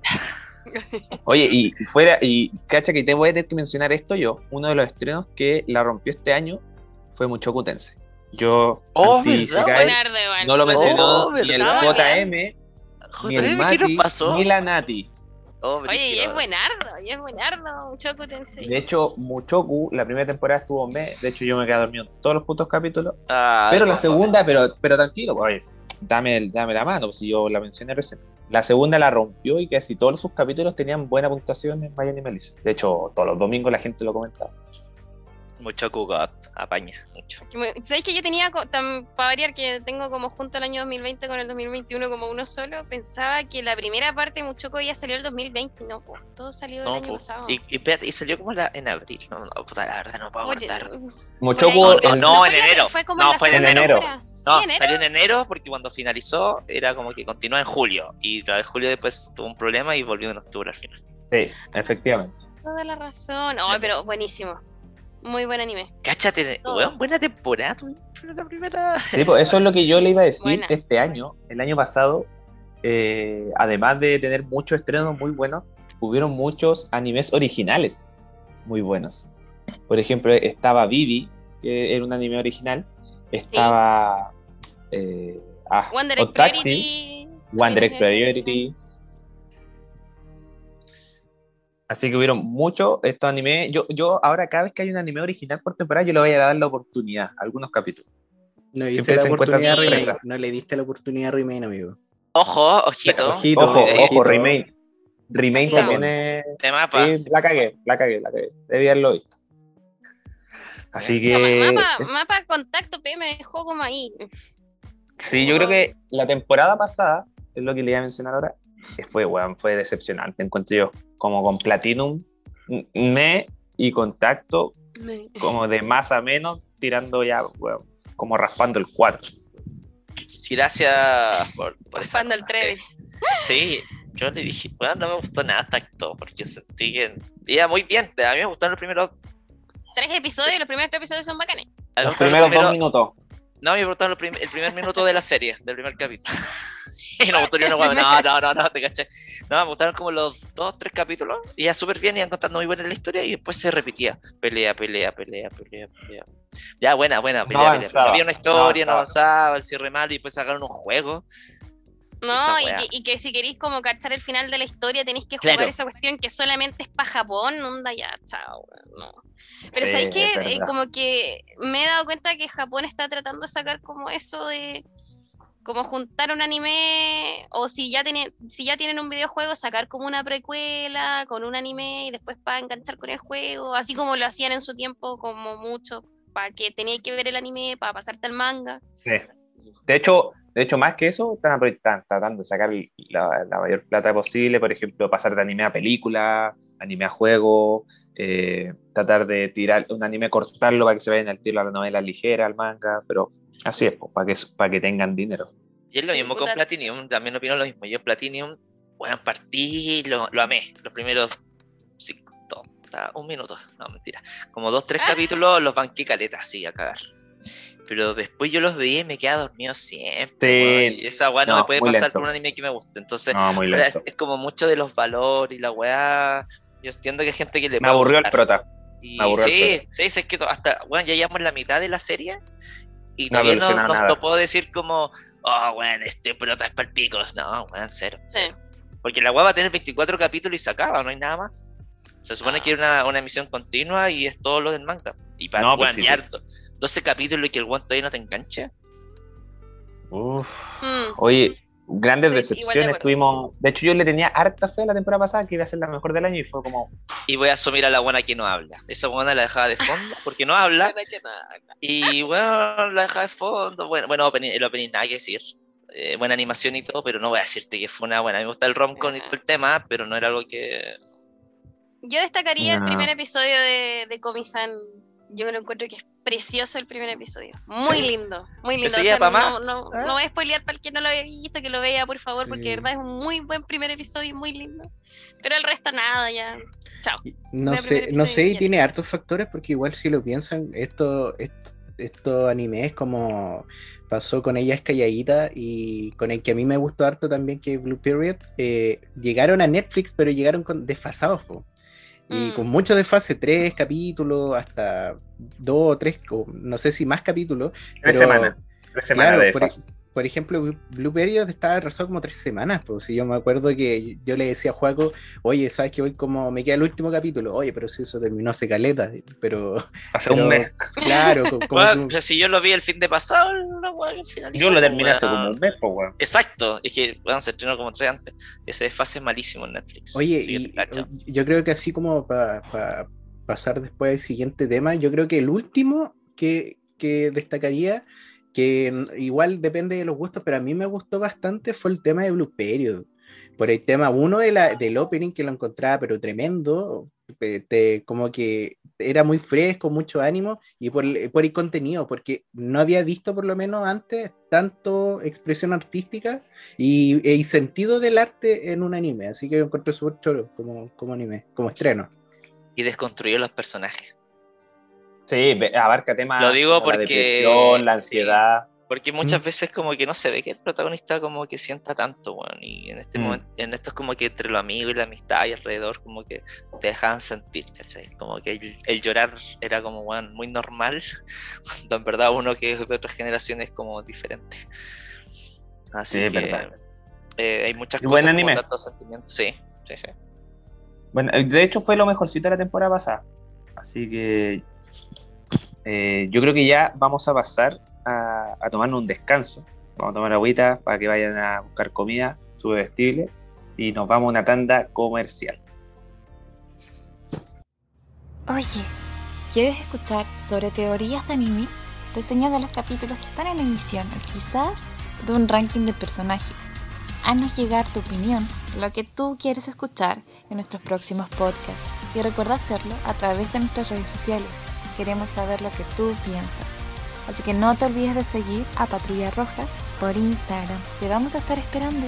Oye, y fuera, y cacha que te voy a tener que mencionar esto yo, uno de los estrenos que la rompió este año fue Mushoku Tensei. Yo, Oh, anti ¿verdad? Isekai, Buenardo, igual. no lo mencionó Oh, ni el ¿verdad? J M, ni el J M, ¿qué nos Mati, pasó? ni la Nati. Oh, Oye, y brígido. es buenardo, y es buenardo, Mushoku Tensei. De hecho, Mushoku, la primera temporada estuvo me, de hecho yo me quedé dormido en todos los putos capítulos, Ah, pero la por favor. segunda, pero, pero tranquilo, pues, dame, el- dame la mano, pues, si yo la mencioné recién. La segunda la rompió y casi todos sus capítulos tenían buena puntuación en Miami Melissa. De hecho, todos los domingos la gente lo comentaba. Mucho Kugot, apaña, mucho. Que me- ¿Sabéis que yo tenía, co- tam- para variar, que tengo como junto el año dos mil veinte con el dos mil veintiuno como uno solo? Pensaba que la primera parte de Mushoku ya salió el dos mil veinte, no, po, todo salió el No, año po. pasado. y, y, espérate, y salió como la, en abril. No, no, puta, la verdad no puedo Oye, acordar. Mushoku, por ahí, no, el- no, fue en la- enero. Fue como No, en la fue en segunda enero. temporada. ¿Sí, No, enero? salió en enero porque cuando finalizó era como que continuó en julio. Y la de julio después tuvo un problema y volvió en octubre al final. sí, efectivamente. Toda la razón. Oh, pero buenísimo. Muy buen anime. Cáchate, Todo. weón, buena temporada. tuvimos La primera. Sí, pues eso es lo que yo le iba a decir Buena. este año. El año pasado, eh, además de tener muchos estrenos muy buenos, hubieron muchos animes originales muy buenos. Por ejemplo, estaba Vivi, que era un anime original. Estaba eh, ah, One Direct Odd Taxi, Priority. One Direct también es Priority. Así que hubieron muchos estos animes. Yo, yo ahora cada vez que hay un anime original por temporada, yo le voy a dar la oportunidad, a algunos capítulos. No diste Siempre la se encuentran oportunidad a Remain. sorpresas. No le diste la oportunidad a Remain, amigo. Ojo, ojito. Ojito, Ojo, eh, ojo, ojito. Remain. Remain Claro. también es. De mapa. Sí, la cagué, la cagué, la cagué. Debí haberlo visto. Así O sea, ma- que. mapa, mapa contacto P me dejó como ahí. Sí, yo creo que la temporada pasada, es lo que le iba a mencionar ahora, que fue, weón, fue decepcionante, encuentro yo, como con Platinum, m- me y Contacto, Me- como de más a menos, tirando ya, weón, como raspando el cuatro. Gracias por, por esa Raspando el nota, tres. Sí, sí, yo le dije, bueno, no me gustó nada Tacto, porque sentí que iba muy bien. A mí me gustaron los primeros. Tres episodios, los primeros tres episodios son bacanes. a mí me Los gustaron primeros los dos minutos. No, me gustaron los prim- el primer minuto de la serie, del primer capítulo. Y no me gustó ni una hueá. No, no, no, no, te caché. No, me gustaron como los dos, tres capítulos. Y ya súper bien, iban contando muy buena la historia. Y después se repetía. Pelea, pelea, pelea, pelea, pelea. Ya, buena, buena, pelea, pelea. avanzaba, No había una historia, no no avanzaba. avanzaba, el cierre malo. Y después sacaron un juego. No, Esa y weá. que, y que si queréis como cachar el final de la historia tenéis que jugar Claro. esa cuestión que solamente es para Japón, onda ya, chao, weón, no. Pero Sí, ¿sabéis qué? es Eh, verdad. como que me he dado cuenta que Japón está tratando de sacar como eso de como juntar un anime o si ya tienen si ya tienen un videojuego sacar como una precuela con un anime y después para enganchar con el juego, así como lo hacían en su tiempo como mucho para que tenías que ver el anime para pasarte al manga. Sí. De hecho, de hecho, más que eso, están, apro- están tratando de sacar la, la mayor plata posible, por ejemplo, pasar de anime a película, anime a juego, eh, tratar de tirar un anime, cortarlo para que se vayan al tiro a la novela ligera, al manga, pero así es, pues, para que, para que tengan dinero. Y es lo Sí, mismo con puta. Platinum. También opino lo mismo. Yo Platinum, bueno, partí, lo, lo amé. Los primeros cinco, dos, hasta un minuto. No, mentira. Como dos, tres capítulos los banqué caleta, así, a cagar. Pero después yo los veía y me quedaba dormido siempre. Sí. weón, y esa weá no, No, me puede muy pasar lento. con un anime que me guste. Entonces, No, muy ahora es, lento. es como mucho de los valores y la weá. Yo entiendo que hay gente que le Me puede aburrió el gustar. prota. Y me aburrió el sí, prota. sí, sí, es que to- hasta, bueno, ya llevamos la mitad de la serie y No todavía no, evoluciona no, nada. no puedo decir como, oh, bueno, este prota es palpicos. No, weón, cero. Sí. Porque la weá va a tener veinticuatro capítulos y se acaba, no hay nada más. Se supone Ah. que es una, una emisión continua y es todo lo del manga. Y para No, pues sí, guanear doce capítulos y que el weón todavía no te enganche. Uf. Mm. Oye, grandes Estoy igual de decepciones acuerdo. tuvimos. De hecho, yo le tenía harta fe la temporada pasada que iba a ser la mejor del año y fue como. Y voy a asumir a la buena que no habla. Esa buena la dejaba de fondo porque no habla. Y bueno, la dejaba de fondo. Bueno, bueno opening- el opening nada que decir. Eh, buena animación y todo, pero no voy a decirte que fue una buena. A mí me gusta el romcom y todo el tema, pero no era algo que. Yo destacaría el No. primer episodio de, de Komi-san. Yo lo encuentro que es precioso el primer episodio. Muy Sí. lindo, muy lindo. Eso O ya sea, pa' no, más. no, ¿Ah? no voy a spoilear para el que no lo haya visto, que lo vea, por favor, porque Sí. de verdad es un muy buen primer episodio, muy lindo. Pero el resto nada, ya. Chao. Y No Ve el sé, primer no episodio sé, y y ya. tiene hartos factores porque igual si lo piensan, esto, esto, estos animes como pasó con Ella es Calladita y con el que a mí me gustó harto también, que es Blue Period, eh, llegaron a Netflix, pero llegaron con desfasados, po. Y Mm. con mucho desfase, tres capítulos, hasta dos o tres, o no sé si más capítulos. Tres pero, semanas. Tres semanas Claro, de por, desfase. por ejemplo, Blue- Blue Period estaba atrasado como tres semanas, pues si yo me acuerdo que yo le decía a Juaco, oye, ¿sabes que hoy como me queda el último capítulo? Oye, pero si eso terminó hace caleta, pero, Hace pero un mes. claro, co- como, Bueno, como- o sea, si yo lo vi el fin de pasado, la weá que finalizó. Yo lo pues, terminé hace weón. como un mes, pues, weón. Exacto, es que bueno, se estrenó como tres antes. Ese desfase es malísimo en Netflix. oye, Sí, y te cacho. yo creo que así como para pasar después al siguiente tema, yo creo que el último que, que destacaría, que n- igual depende de los gustos, pero a mí me gustó bastante, fue el tema de Blue Period. Por el tema, uno de la, del opening que lo encontraba, pero tremendo, te- te- como que era muy fresco, mucho ánimo, y por, el- por el contenido, porque no había visto por lo menos antes tanto expresión artística y, y sentido del arte en un anime, así que lo encontré súper choro como, como anime, como estreno. Y desconstruyó los personajes. Sí, ve- abarca temas Lo digo como la porque- depresión, la sí. ansiedad. Porque muchas Mm. veces como que no se ve que el protagonista como que sienta tanto, weón. Y en este Mm. momento, en esto es como que entre lo amigo y la amistad y alrededor como que te dejaban sentir, ¿cachai? Como que el, el llorar era como, weón, muy normal. Cuando en verdad uno que es de otras generaciones es como diferente. Así Sí, es que verdad. eh, hay muchas Y cosas buen como anime. tantos sentimientos. Sí, sí, sí. Bueno, eh, de hecho fue lo mejorcito de la temporada pasada. Así que eh, yo creo que ya vamos a pasar a, a tomarnos un descanso. Vamos a tomar agüita para que vayan a buscar comida, su vestible, y nos vamos a una tanda comercial. Oye, ¿quieres escuchar sobre teorías de anime? Reseñas de los capítulos que están en emisión o quizás de un ranking de personajes. Haznos llegar tu opinión, lo que tú quieres escuchar en nuestros próximos podcasts y recuerda hacerlo a través de nuestras redes sociales. Queremos saber lo que tú piensas. Así que no te olvides de seguir a Patrulla Roja por Instagram. Te vamos a estar esperando.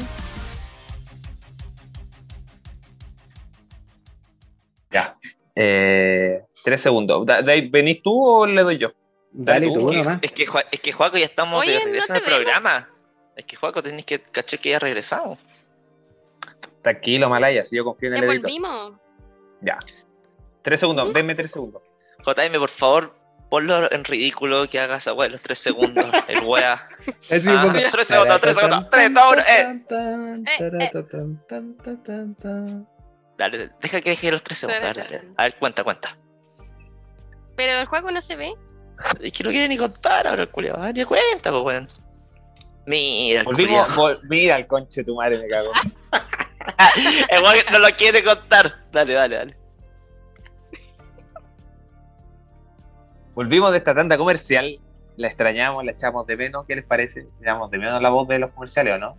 Ya. Eh, tres segundos. Da- Dave, ¿venís tú o le doy yo? Dale tú, tú, Es que, nomás. es que, Jua- es que Juaco, ya estamos Oye, de no regreso te en el programa. Es que Juaco, tenés que cachar que ya regresamos. Tranquilo, Malaya, si yo confío en Ya el editor. volvimos. Ya. Tres segundos, denme tres segundos. J M, por favor, ponlo en ridículo que hagas agua de los tres segundos. El wea. Así Ah, pongo- tres segundos, tres segundos, tres, dos, uno, eh. Dale, deja que deje los tres segundos. Dale, dale. A ver, cuenta, cuenta. Pero el juego no se ve. Es que no quiere ni contar ahora el culiao. Ah, ni cuenta, pues, weón. Mira, el Volvimos, culiao. vol- mira el conche tu madre, me cago. El weón no lo quiere contar. Dale, dale, dale. Volvimos de esta tanda comercial, la extrañamos, la echamos de menos. ¿Qué les parece? ¿Echamos de menos la voz de los comerciales o no?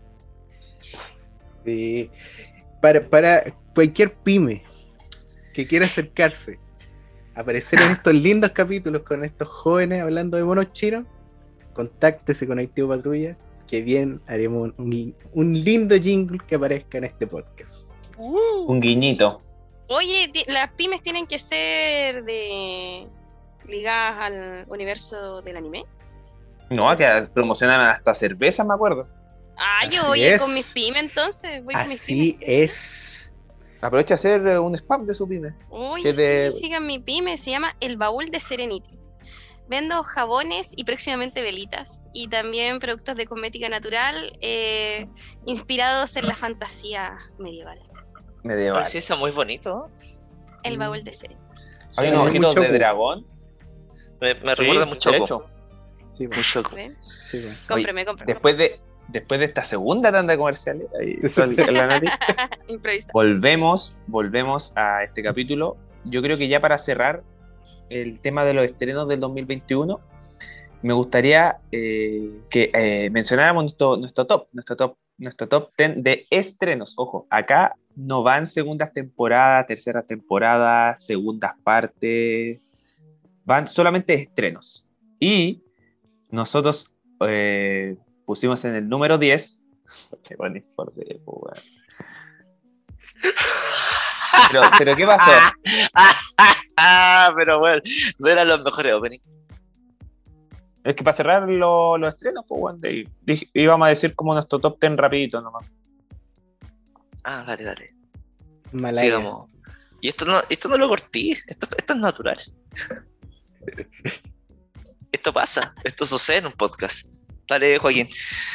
Sí. Para, para cualquier pyme que quiera acercarse, aparecer en estos lindos capítulos con estos jóvenes hablando de monos chinos, contáctese con Activo Patrulla, que bien haremos un, un lindo jingle que aparezca en este podcast. Un guiñito. Oye, ti- las pymes tienen que ser de ligadas al universo del anime. No, que promocionaron hasta cerveza, me acuerdo. Ah, yo Así voy es. con mis pymes entonces. Voy con mis Así pymes. es. Aprovecha a hacer eh, un spam de su pyme. Uy, que de- sí, sigan mi pyme. Se llama El Baúl de Serenity. Vendo jabones y próximamente velitas. Y también productos de cosmética natural eh, inspirados en la fantasía medieval. Medieval. Oye, sí, eso es muy bonito. El Mm. Baúl de Serenity. Hay Sí, unos hay ojitos mucho de cu- dragón. Me, me Sí, recuerda mucho. de hecho. Sí, pues, Mucho. ¿Ven? sí, pues. Cómprame, cómprame. Después de, después de esta segunda tanda de comerciales, ahí está el- la nariz, Improvisa. volvemos, volvemos a este capítulo. Yo creo que ya para cerrar el tema de los estrenos del dos mil veintiuno, me gustaría eh, que eh, mencionáramos nuestro, nuestro top, nuestro top, nuestro top diez de estrenos. Ojo, acá no van segundas temporadas, terceras temporadas, segundas partes, van solamente estrenos. Y nosotros eh, pusimos en el número diez. Qué buen informe, po, weón. Pero, pero ¿qué pasó? Ah, pero bueno, no eran los mejores openings. Es que para cerrar lo- los estrenos, pues, weón, de- dije- íbamos a decir como nuestro top diez rapidito nomás. Ah, dale, dale. Malaya. Sigamos. Y esto no, esto no lo corté, esto, esto es natural. Esto pasa, esto sucede en un podcast. Dale, Joaquín.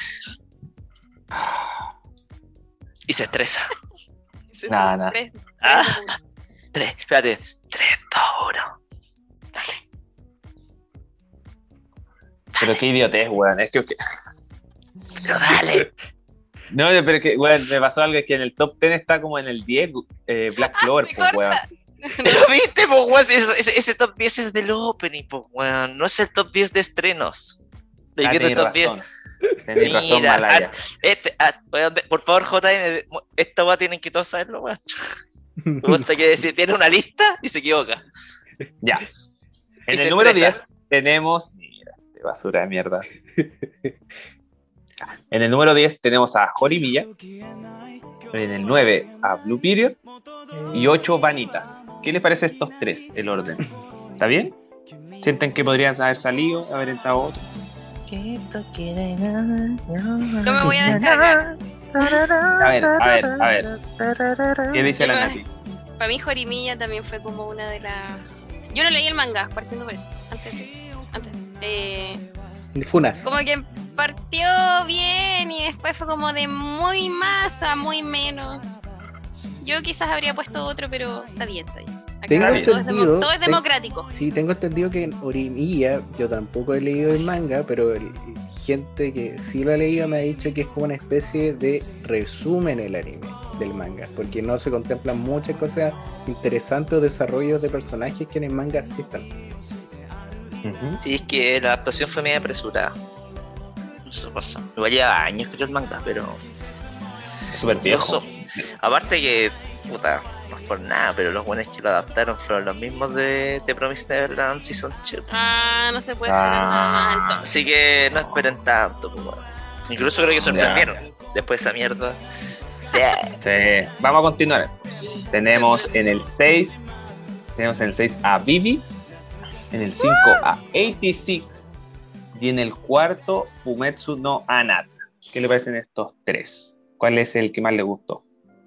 Y se estresa. Nada, nada. Tres, tres Ah. de uno. Tres, espérate. Tres, dos, uno. Pero qué idiotez, weón. Es que, que- Pero dale. no, pero es que, weón, me pasó algo, es que en el top diez está como en el diez eh, Black Clover, se pues, weón. corta. Pero viste, pues, weón, si ese, ese, ese top diez es del opening, pues, weón. No es el top diez de estrenos. ¿De Ah, qué tenés top diez? razón. Tenés razón, Mira, Malaya. Este, ah, weón, por favor, J M, esta weá tienen que todos saberlo, weón. Me gusta que decir, tiene una lista y se equivoca. Ya. En Y se el número estresa. diez tenemos. Mira, de basura de mierda. En el número diez tenemos a Jorimilla. En el nueve a Blue Period. Y ocho Vanitas. ¿Qué les parece estos tres, el orden? ¿Está bien? ¿Sienten que podrían haber salido, haber entrado otro? Yo me voy a descargar. A ver, a ver, a ver. ¿Qué dice la Nati? Para mí Jorimilla también fue como una de las... Yo no leí el manga, partiendo por eso. Antes de... Antes. Eh, Funas. como que partió bien y después fue como de muy más a muy menos. Yo quizás habría puesto otro, pero está bien, está bien. Acá Tengo todo, es demo- entendido- todo es te- democrático. Sí, tengo entendido que en Horimiya, yo tampoco he leído el manga, pero el- gente que sí lo ha leído me ha dicho que es como una especie de resumen el anime del manga, porque no se contemplan muchas cosas interesantes o desarrollos de personajes que en el manga sí están. Ujú. Sí, es que la adaptación fue medio apresurada. Eso pasó. Igual lleva años creo el manga, pero. Súper viejo. Incluso, aparte que, puta, no es por nada, pero los buenos que lo adaptaron fueron los mismos de, de Promised Neverland Season dos. Ah, no se puede esperar nada más entonces. Así que no esperen tanto, pues, bueno. Incluso creo que sorprendieron después de esa mierda. Yeah. Sí. Vamos a continuar. entonces. Tenemos en el seis, tenemos en el seis a Vivi, en el cinco a ochenta y seis y en el cuarto Fumetsu no Anata. ¿Qué le parecen estos tres? ¿Cuál es el que más le gustó?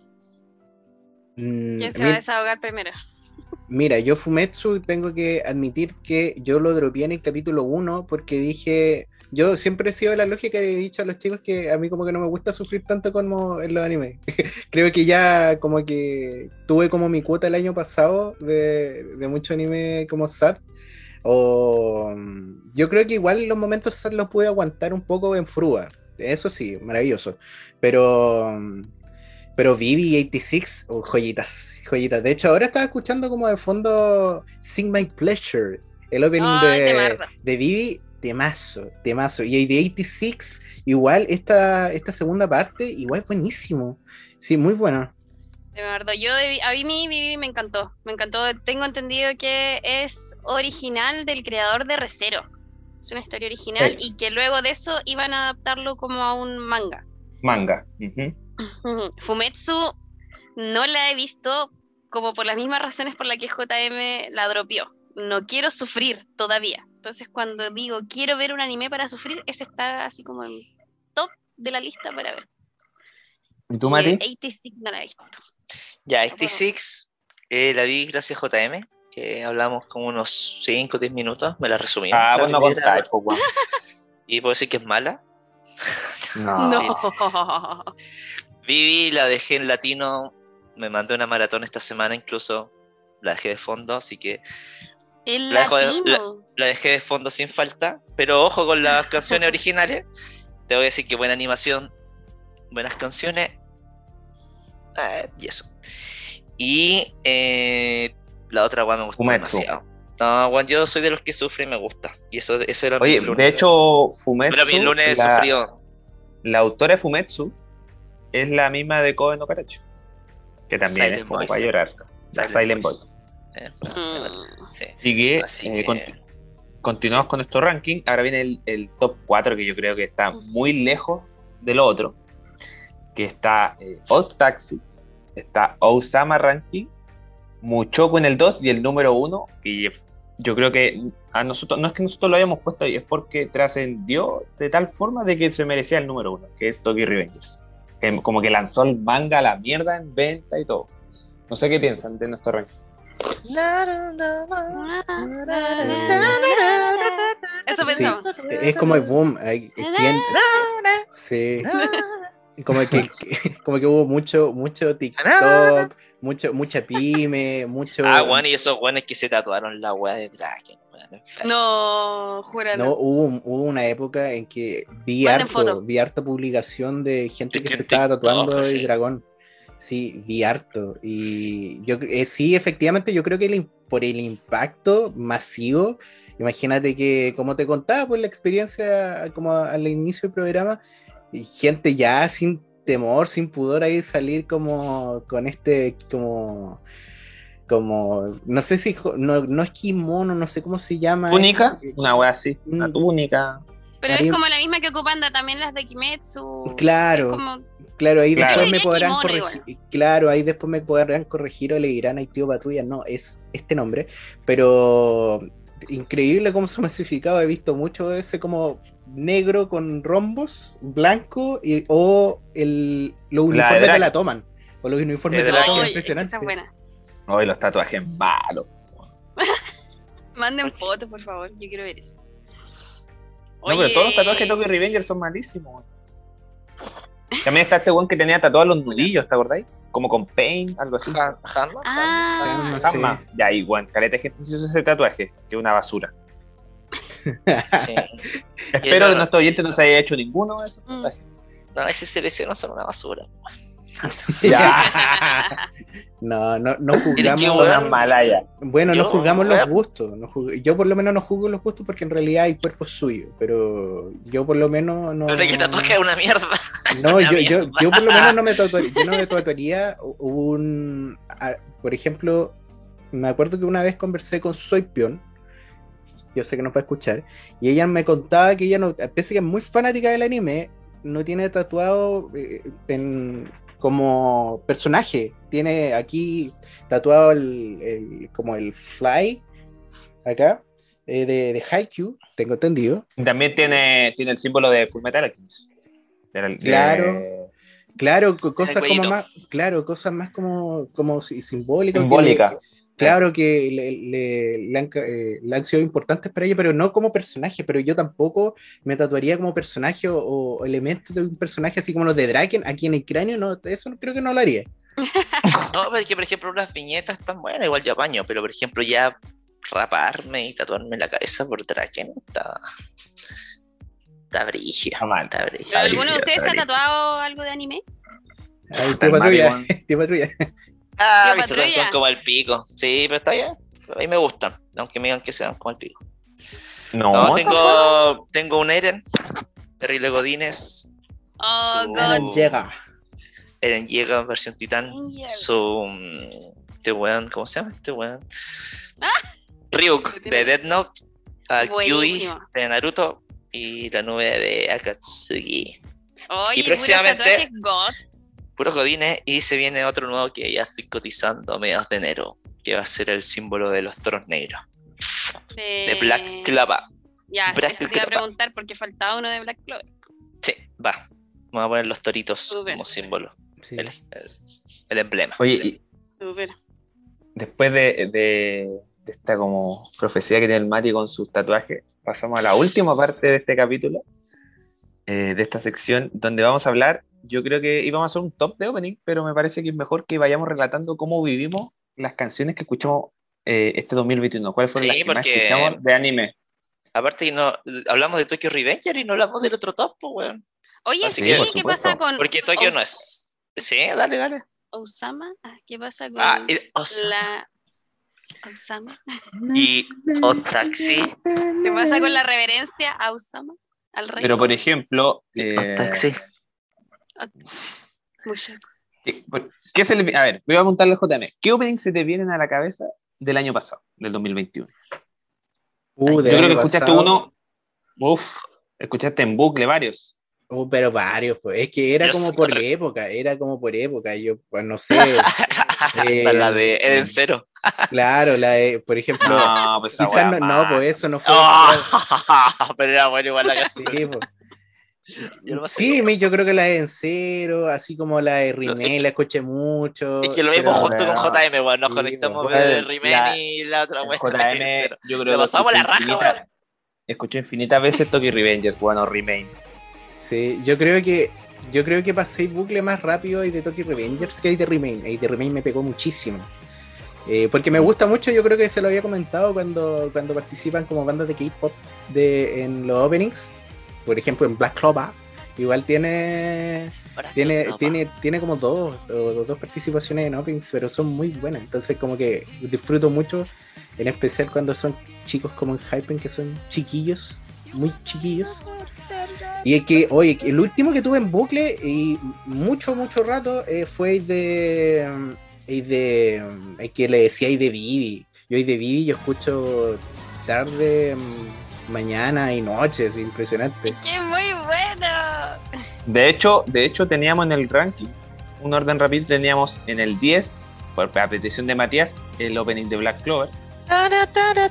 Mm, ¿Quién se mi- va a desahogar primero? Mira, yo Fumetsu tengo que admitir que yo lo dropeé en el capítulo uno porque dije, yo siempre he sido de la lógica y he dicho a los chicos que a mí como que no me gusta sufrir tanto como en los animes. Creo que ya como que tuve como mi cuota el año pasado de, de mucho anime como sad. O mm, yo creo que igual los momentos sad los pude aguantar un poco en Frua. Eso sí, maravilloso. Pero... mm, Pero Vivi y ochenta y seis, oh, joyitas, joyitas. De hecho, ahora estaba escuchando como de fondo Sing My Pleasure, el opening Ay, de, temardo. de Vivi, temazo, temazo. Y el de ochenta y seis, igual, esta, esta segunda parte, igual buenísimo. Sí, muy bueno. De verdad, yo de, a mí Vivi me encantó, me encantó. Tengo entendido que es original del creador de Re:Zero. Es una historia original Sí. y que luego de eso iban a adaptarlo como a un manga. Manga. Ujú. Fumetsu no la he visto como por las mismas razones por las que J M la dropeó. No quiero sufrir todavía. Entonces cuando digo quiero ver un anime para sufrir, ese está así como en top de la lista para ver. ¿Y tú, Y Mati? ochenta y seis no la he visto. Ya, ochenta y seis eh, la vi gracias a J M, que hablamos como unos cinco o diez minutos, me la resumimos. Ah, la pues no primera, contáis, pues, weón. y puedo decir que es mala. No. No. Vivi la dejé en latino, me mandé una maratón esta semana incluso, la dejé de fondo, así que El La dejo de- latino. la dejé de fondo sin falta, pero ojo con las canciones originales, te voy a decir que buena animación, buenas canciones, eh, y eso. Y eh, la otra weá me gustó Fumetsu. demasiado. No, weón, yo soy de los que sufre y me gusta, y eso, eso era Oye, mi lunes. de hecho, Fumetsu, Era mi lunes la, sufrido. la autora de Fumetsu es la misma de Koe no Karachi, que también Silent es como Voice. para llorar. La Silent Voice. Eh, Mm. sí. Así que, Así eh, que- conti- continuamos con nuestro ranking. Ahora viene el, el top cuatro, que yo creo que está muy lejos del otro. Que está eh, Odd Taxi, está Osama Ranking, Mushoku en el dos y el número uno, que yo creo que a nosotros, no es que nosotros lo hayamos puesto ahí, es porque trascendió de tal forma de que se merecía el número uno, que es Tokyo Revengers. Que como que lanzó el manga a la mierda en venta y todo. No sé qué piensan de nuestro ranking. Eso Sí, pensamos. es como el boom. hay- tien- Sí. Como que, que- como que hubo mucho, mucho TikTok, mucho, mucha pyme, mucho. Ah, bueno, y esos buenos que se tatuaron la weá de Draken, weón, enfermo. No, júralo. No, hubo, un- hubo una época en que vi Manden harto, foto. vi harta publicación de gente Es que que se en estaba TikTok, tatuando sí. el dragón. Sí, vi harto. Y yo eh, sí, efectivamente, yo creo que el im- por el impacto masivo, imagínate que, como te contaba, pues la experiencia, como al inicio del programa, y gente ya sin temor, sin pudor ahí salir como con este, como, como, no sé si, jo- no, no es kimono, no sé cómo se llama. Túnica, eh, una wea así, una Mm. túnica. Pero Ahí- es como la misma que ocupan da- también las de Kimetsu. Claro. Es como... Claro, ahí Claro. después Yo me diría podrán kimono corregir. Claro, ahí después me podrán corregir o le dirán a Tío Patrulla. No, es este nombre. Pero increíble cómo se ha masificado. He visto mucho ese como negro con rombos, blanco y, o el, los La de uniformes de Drake. la toman. O los uniformes De de la Drake. toman. Ay, es que esa Impresionante. es buena. Hoy los tatuajes malos. Manden fotos, por favor. Yo quiero ver eso. No, pero todos los tatuajes de Tokyo Revengers son malísimos. También está este weón que tenía tatuados los nudillos, ¿te acordáis? Como con paint, algo así. Han- Hanma, Ah. Hanma. No sé. Jamás. Ya, y weón, caleta de gente se hizo ese tatuaje, que es una basura. Sí. Espero otro- que nuestro oyente no se haya hecho ninguno de esos Mm. tatuajes. No, esas selecciones son una basura. Ya. No, no, no Eres que juzgamos. weón. Una malaya. Bueno, no Yo, juzgamos los weón. gustos. no juzg- Yo por lo menos no juzgo los gustos porque en realidad hay cuerpos suyos. Pero yo por lo menos no. No sé qué tatuaje es una mierda. No, Una yo, yo, mierda. yo por lo menos no me tatuaría, yo no me tatuaría un, a- por ejemplo, me acuerdo que una vez conversé con Soy Pion, yo sé que nos va a escuchar, y ella me contaba que ella, no, pese a que es muy fanática del anime, no tiene tatuado eh, en- como personaje, tiene aquí tatuado el, el- como el Fly, acá, eh, de, de Haikyuu, tengo entendido. Y también tiene, tiene el símbolo de Fullmetal Alchemist. Del- de- Claro. Claro, co- cosas como cuellito. más, claro, cosas más como, como si- simbólicas. que Simbólica. le- claro que le, le- le han, ca- eh, le han sido importantes para ella, pero no como personaje. Pero yo tampoco me tatuaría como personaje o, o elementos de un personaje así como los de Draken aquí en el cráneo. No, eso no- creo que no lo haría. No, pero es que por ejemplo unas viñetas están buenas, igual yo apaño, pero por ejemplo ya raparme y tatuarme la cabeza por Draken está. Está brígido. Está mal. Está brígido. ¿Pero alguno de sí, ustedes se ha está tatuado algo de anime? Ay, Está tío el patrulla, maricón. tío patrulla. Ah, ¿Tío mis tatuajes son Patrulla? como el pico. Sí, pero está bien. A mí me gustan, aunque me digan que sean como el pico. No, No, tampoco. tengo, tengo un Eren, Terrible Godines, Oh, Su- God. Eren llega. Eren llega en versión titán, Eren llega. su... mm, este weón, ¿cómo se llama este weón? Ryuk de Death Note, al Kyui Buenísimo. de Naruto y la nube de Akatsuki. Oye, Y próximamente- puros tatuajes God. Puros godines, y se viene otro nuevo que ya estoy cotizando a mediados de enero, que va a ser el símbolo de los toros negros, de Eh, Black Clover. Ya, Black eso te iba a Clover. preguntar porque faltaba uno de Black Clover. Sí, va. Vamos a poner los toritos Súper. como símbolo, Sí. el, el- el emblema. Oye, y Súper. después de, de- de esta como profecía que tiene el Mati con sus tatuajes, pasamos a la última parte de este capítulo, eh, de esta sección, donde vamos a hablar, yo creo que íbamos a hacer un top de opening, pero me parece que es mejor que vayamos relatando cómo vivimos las canciones que escuchamos eh, este dos mil veintiuno. ¿Cuáles fueron Sí, las que más porque- escuchamos de anime? Aparte que no hablamos de Tokyo Revenger y no hablamos del otro top, pues, weón. Oye, Así sí, que, por ¿qué supuesto. pasa con Porque Tokyo Os- no es. Sí, dale, dale. Osama? Ah, ¿qué pasa con Ah, y, Osa- la Osama? y Otaxi. ¿Qué pasa con la reverencia a Osama? Al rey. Pero por ejemplo, eh, Otaxi. Mucho. ¿qué, por- qué se le- a ver, voy a preguntarle al J M, ¿qué openings se te vienen a la cabeza del año pasado, del dos mil veintiuno? Uh, Yo del creo que año escuchaste pasado. uno, uff, escuchaste en bucle varios. Uh, pero varios, pues. Es que era Yo como sé, por pero- época, era como por época. Yo, pues no sé. eh, la de Eden Zero. Claro, la de, por ejemplo, No, pues esa quizás wea no, no, mala. pues eso no fue. Oh, pero era bueno igual la Sí, canción. pues. Yo lo pasé Sí, bien. mi- yo creo que la de En Cero, así como la de Rimé, es- la escuché mucho. Es que lo pero- mismo justo con no. J M, weón. Nos Sí, conectamos bueno, de Rimen la- y la otra weón. J M, yo creo Lo pasamos escuché la raja, infinita- weón. Escuché infinitas veces Tokyo Revengers, bueno, Remain. Sí, yo creo que yo creo que pasé el bucle más rápido y de Tokyo Revengers que hay de Remain. Y de Remain me pegó muchísimo. Eh, porque me gusta mucho, yo creo que se lo había comentado cuando, cuando participan como bandas de K-pop de, en los openings. Por ejemplo, en Black Clover. Igual tiene Ahora, tiene, no, tiene, tiene como dos, o dos participaciones en openings, pero son muy buenas. Entonces como que disfruto mucho, en especial cuando son chicos como en Hypen, que son chiquillos, muy chiquillos. Y es que, oye, el último que tuve en bucle y mucho, mucho rato eh, fue el de. El de. El que le decía el de Vivi. Yo el de Vivi yo escucho tarde, mm, mañana y noche, es impresionante. ¡Qué muy bueno! De hecho, de hecho teníamos en el ranking, un orden rápido, teníamos en el diez, por a petición de Matías, el opening de Black Clover. Na, na,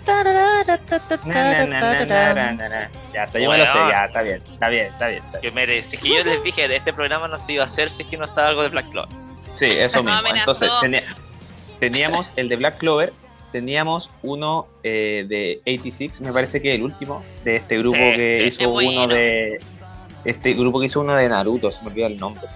na, na, na, na, na, na. Ya está, yo me lo sé, Weón. ya, está bien, está bien, está bien. Está bien. Que merece. Es que yo les dije, este programa no se iba a hacer si es que no estaba algo de Black Clover. Sí, eso Me mismo. amenazó. Entonces, tenía- teníamos el de Black Clover, teníamos uno eh, de ochenta y seis, me parece que el último, de este grupo Sí, que sí. hizo Qué bueno. uno de, este grupo que hizo uno de Naruto, se me olvidó el nombre.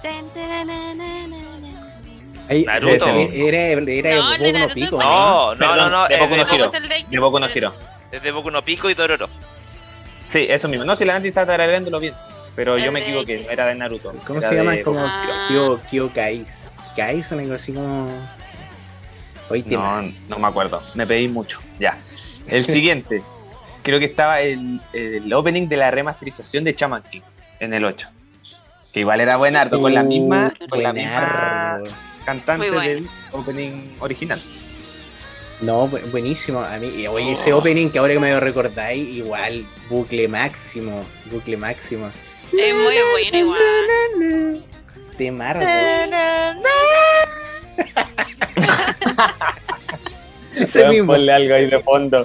Ahí, Naruto. Era, era, era No, el de Boku no Naruto Pico, es No, no, Perdón, no, no, de es Boku de, no Hero. ¿Cómo es el de De Boku no Hero. es de Boku no Pico y Dororo. Sí, eso mismo. No, si la Nancy está tarareándolo bien. Pero El yo me de equivoqué, X. era de Naruto. ¿Cómo Era se llama? de Como Boku no Hero. Ah. Kyo, Kyo Kais. Kais, algo así como. Hoy te No, no me acuerdo. Me pedí mucho. Ya. El siguiente. Creo que estaba el, el opening de la remasterización de Shaman King en el ocho. Que igual era buenardo, con la misma, con la misma Buenardo. cantante Muy bueno. del opening original. No, bu- buenísimo. A mí, y, oye, ese Oh. opening que ahora que me lo recordáis, igual, bucle máximo. Bucle máximo. Es muy bueno igual. De mardo. Ese Weón, mismo. ponle algo ahí de fondo.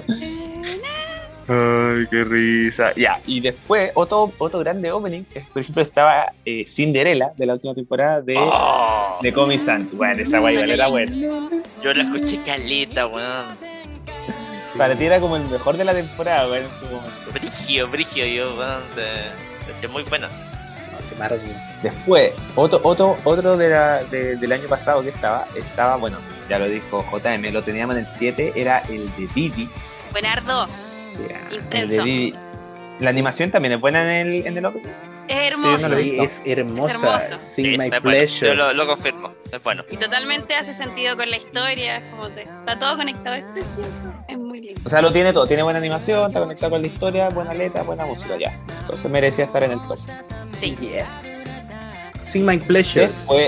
Ay, qué risa. Ya, y después, otro, otro grande opening, es, por ejemplo, estaba eh, Cinderella, de la última temporada de, Oh, de Komi-san. Bueno, esta guay igual era buena. yo la escuché caleta, weón. Para ti era como el mejor de la temporada, weón, en su momento. Brigio, brigio, yo, weón. De, de- muy buena. No, de mardo. Después, otro, otro, otro de la, de- del año pasado que estaba, estaba, bueno, ya lo dijo J M, lo teníamos en el siete, era el de Vivi. Buenardo. Ya. El de Intenso. Vivi. La animación también es buena en el, en el opening. Es Sí, hermoso. no lo he Sí, visto. es hermosa. Es hermoso. Sing Sí, my es bueno. pleasure. Yo lo, lo confirmo, es bueno. Y totalmente hace sentido con la historia. Es como te, está todo conectado. Es precioso. Es muy lindo. O sea, lo tiene todo, tiene buena animación, está conectado con la historia, buena letra, buena música, ya. Entonces merecía estar en el top. Sí. Yes. Sing my pleasure. Después,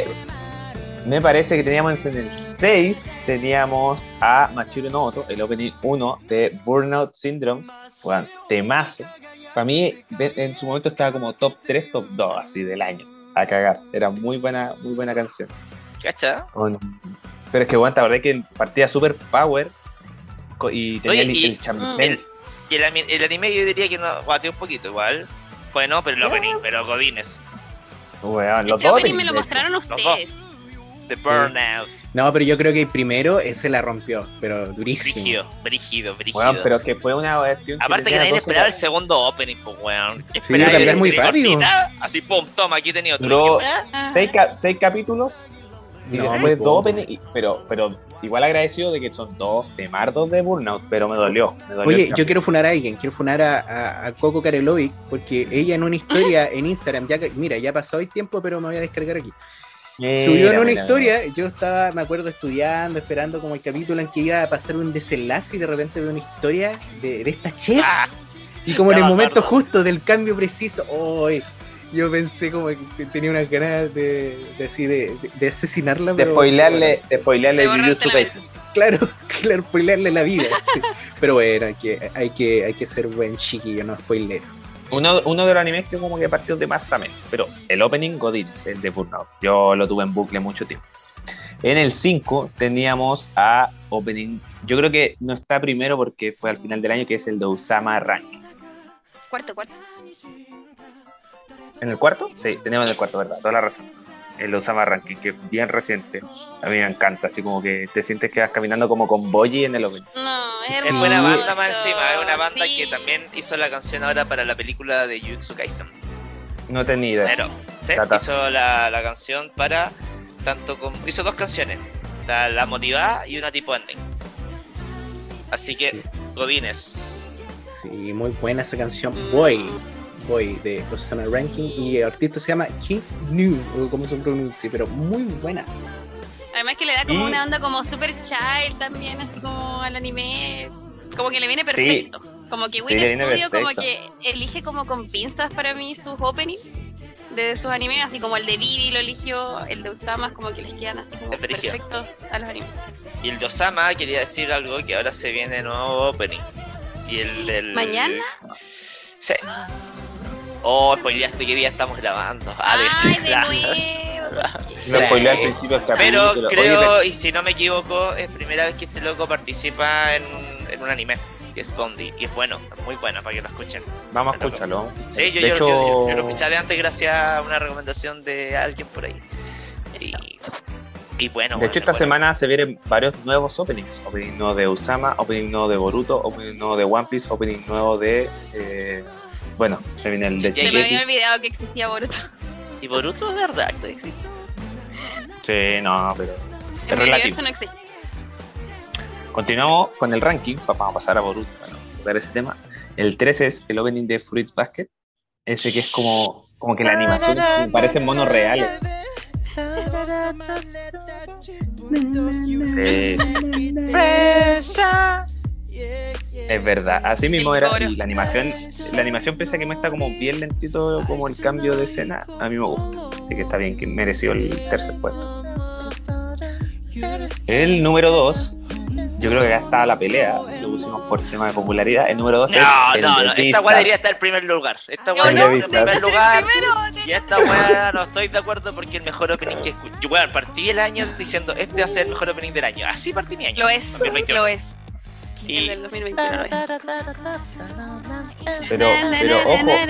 me parece que teníamos en el seis, teníamos a Machiro no Oto, el opening uno de Burnout Syndrome. Bueno, temazo. Para mí, de- en su momento estaba como top tres, top dos, así del año. A cagar. Era muy buena, muy buena canción. ¿Cacha? Con- Pero es que, bueno, la verdad que partía super power co- y tenía Oye, el, y- el champion. El, y el, ami- el anime yo diría que no guateó un poquito igual. Bueno, pero el opening, pero Godines. Weón, los Este dos opening me lo openings, de hecho. mostraron dos. ustedes. The Burnout. No, pero yo creo que el primero ese la rompió, pero durísimo. Brígido, brígido, brígido. Weón, pero que fue una versión. Aparte que tenía nadie dos esperaba el horas. segundo opening, pues weón. ¿Qué Sí, esperaba? también ¿Una es muy serie rápido. cortita? Así, pum, toma, aquí he tenido otro. Duró- ¿Qué weá? Ah, Seis, ca- seis capítulos y No, después muy dos poco. openings, y- pero, pero igual agradecido de que son dos temardos de Burnout, pero me dolió. Me dolió Oye, el yo cambio. quiero funar a alguien, quiero funar a, a, a Coco Karelovic, porque ella en una historia en Instagram, ya que- mira, ya pasó el tiempo, pero me voy a descargar aquí. Mira, Subió en una mira, historia, yo estaba, me acuerdo, estudiando, esperando como el capítulo en que iba a pasar un desenlace y de repente veo una historia de, de esta chef. Ah, Y como en ya el me momento acuerdo. justo del cambio preciso, ¡ay! Yo pensé como que tenía unas ganas de, de así de, de- de asesinarla, De pero spoilearle, de spoilearle De borrarte Jujutsu la Kaisen. claro, claro, spoilearle la vida. Sí. Pero bueno, hay que, hay que, hay que ser buen chiquillo, no spoiler. Uno, uno de los animes que como que partió de más a menos, pero el opening Godin, el de Burnout, yo lo tuve en bucle mucho tiempo. En el cinco teníamos a opening, yo creo que no está primero porque fue al final del año, que es el de Usama Ranking. cuarto, cuarto. ¿En el cuarto? Sí, teníamos en el cuarto, ¿verdad? Toda la razón. El de Usama Ranking, que es bien reciente. A mí me encanta, así como que te sientes que vas caminando como con Boyi en el opening. No, es es hermoso. buena banda más encima, es una banda Sí. que también hizo la canción ahora para la película de Jujutsu Kaisen. No tenía idea. Cero. Sí, Tata. hizo la, la canción para tanto como. Hizo dos canciones. La, la motivada y una tipo ending. Así que, Sí. Godines. Sí, muy buena esa canción, Boy, Boy de Osana Ranking, y el artista se llama King New, o como se pronuncia, pero muy buena. Además que le da como Y- una onda como super child también, así como al anime. Como que le viene perfecto. Como que Win le viene Studio como perfecto. que elige como con pinzas para mí sus openings de sus animes, así como el de Vivi lo eligió, el de Usama, como que les quedan así como Es brígido. perfectos a los animes. Y el de Osama quería decir algo que ahora se viene nuevo opening. Y el. el- ¿Mañana? Sí. Oh, spoileaste que día estamos grabando. Ah, de Ay, hecho, de ya. nuevo. Lo spoileé al principio del Pero capítulo. creo, Oye, y si no me equivoco, es primera vez que este loco participa en un, en un anime, que es Bondi, y es bueno, es muy bueno para que lo escuchen. vamos a escucharlo. Sí, yo, De yo, hecho- yo- yo- yo lo escuché de antes gracias a una recomendación de alguien por ahí. Y, y bueno, De hecho, bueno, esta bueno. semana se vienen varios nuevos openings. Opening nuevo de Usama, opening nuevo de Boruto, opening nuevo de One Piece, opening nuevo de... Eh, Bueno, se viene el de Sí, Se me había Shingeki. olvidado que existía Boruto. Y Boruto de verdad que existe. Sí, no, pero En es mi relativo. universo no existe. Continuamos con el ranking, pa- vamos a pasar a Boruto para no tocar ese tema. El trece es el opening de Fruit Basket, ese que es como, como que la animación es como parecen monos reales. Eh, es verdad, así mismo El era. coro. Y la animación, la animación pese a que me está como bien lentito como el cambio de escena, a mí me gusta. Así que está bien que mereció el tercer puesto. El número dos, yo creo que acá estaba la pelea, lo pusimos por tema de popularidad. El número dos es No, el no, de no. Esta Beastars. weá debería estar en primer lugar. Esta No, weá El debería de estar en Beastars. primer lugar. Y esta weá no estoy de acuerdo porque el mejor opening que escuché. Yo, weón, partí el año diciendo este va a ser el mejor opening del año. Así partí mi año. Lo es, dos mil veintiuno. lo es. Y- El del dos mil veintiuno lo es. Pero, pero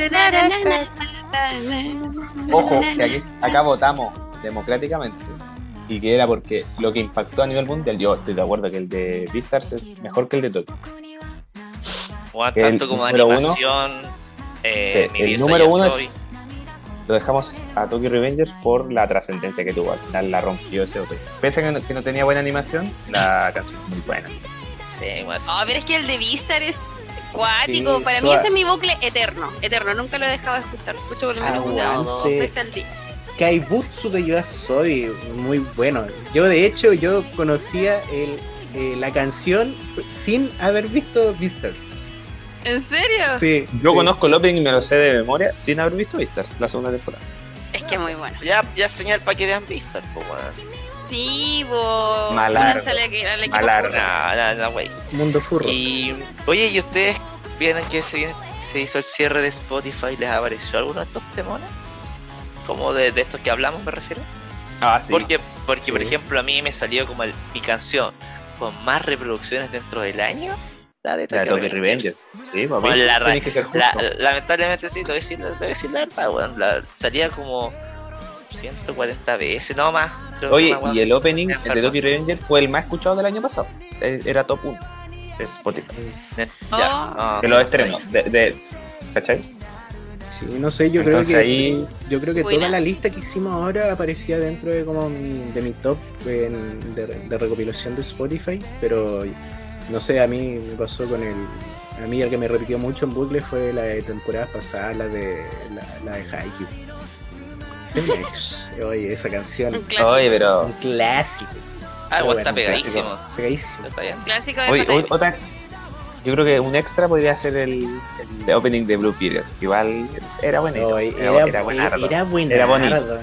ojo, ojo, que aquí, acá votamos democráticamente y que era porque lo que impactó a nivel mundial, yo estoy de acuerdo que el de Beastars es mejor que el de Tokyo. Weón, El tanto como número uno. animación. Eh, Sí, mi el diosa número ya uno es- soy. Lo dejamos a Tokyo Revengers por la trascendencia que tuvo, al final la rompió ese opening. Pese a que no, que no tenía buena animación, la canción es muy buena. Sí, weón. Oh, pero es que el de Vistar es cuático. Sí, Para mí suave. ese es mi bucle eterno. Eterno, nunca lo he dejado de escuchar. Lo escucho por lo menos una o dos Aguante. veces al día. Kaibutsu de Yoasobi, muy bueno. Yo de hecho yo conocía el, eh, la canción sin haber visto Beastars. ¿En serio? Sí, Yo sí. conozco el opening y me lo sé de memoria sin haber visto Beastars, la segunda temporada. Es que es muy bueno. Ya, ya señal para que vean Vistas, po, weón. Sí, bo. Malardo. Únanse al equi- al equipo Malardo. furro. No, no, no, wey. Mundo Furro. Y, oye, ¿y ustedes vieron que se, se hizo el cierre de Spotify? ¿Les apareció alguno de estos temones? Como de, de estos que hablamos, me refiero. Ah, sí. Porque, porque por Sí. ejemplo, a mí me salió como el- mi canción con más reproducciones dentro del año, la de La de Tokyo Tokyo Revengers. Sí, papi. Bueno, la ra- Tenés que ser justo. La- lamentablemente sí, te voy a decir, te voy a decir la verdad, weón. La- salía como ciento cuarenta veces, no más. Creo que Oye, una weá- y el opening Enfermo. de Tokyo Revengers fue el más escuchado del año pasado. Eh, Era top uno de Spotify. Ya, Oh. no, De sí, los no, estrenos. De, de, ¿Cachai? Sí, no sé, yo Entonces creo que ahí yo creo que Buena. toda la lista que hicimos ahora aparecía dentro de como mi, de mi top en- de, de recopilación de Spotify, pero no sé, a mí me pasó con el a mí el que me repitió mucho en bucle fue la de temporadas pasadas, la de la, la de Haikyuu. Phoenix. Oye, esa canción, Un clásico. Oye, pero. un clásico, Ah, Pero weón, está bueno, pegadísimo. pegadísimo. Está bien. Clásico de Oye, Fatale. o- otra. Yo creo que un extra podría ser el, el opening de Blue Period. Igual era bonito. Oye, era, era, era buenardo. era, buenardo. Era bonito.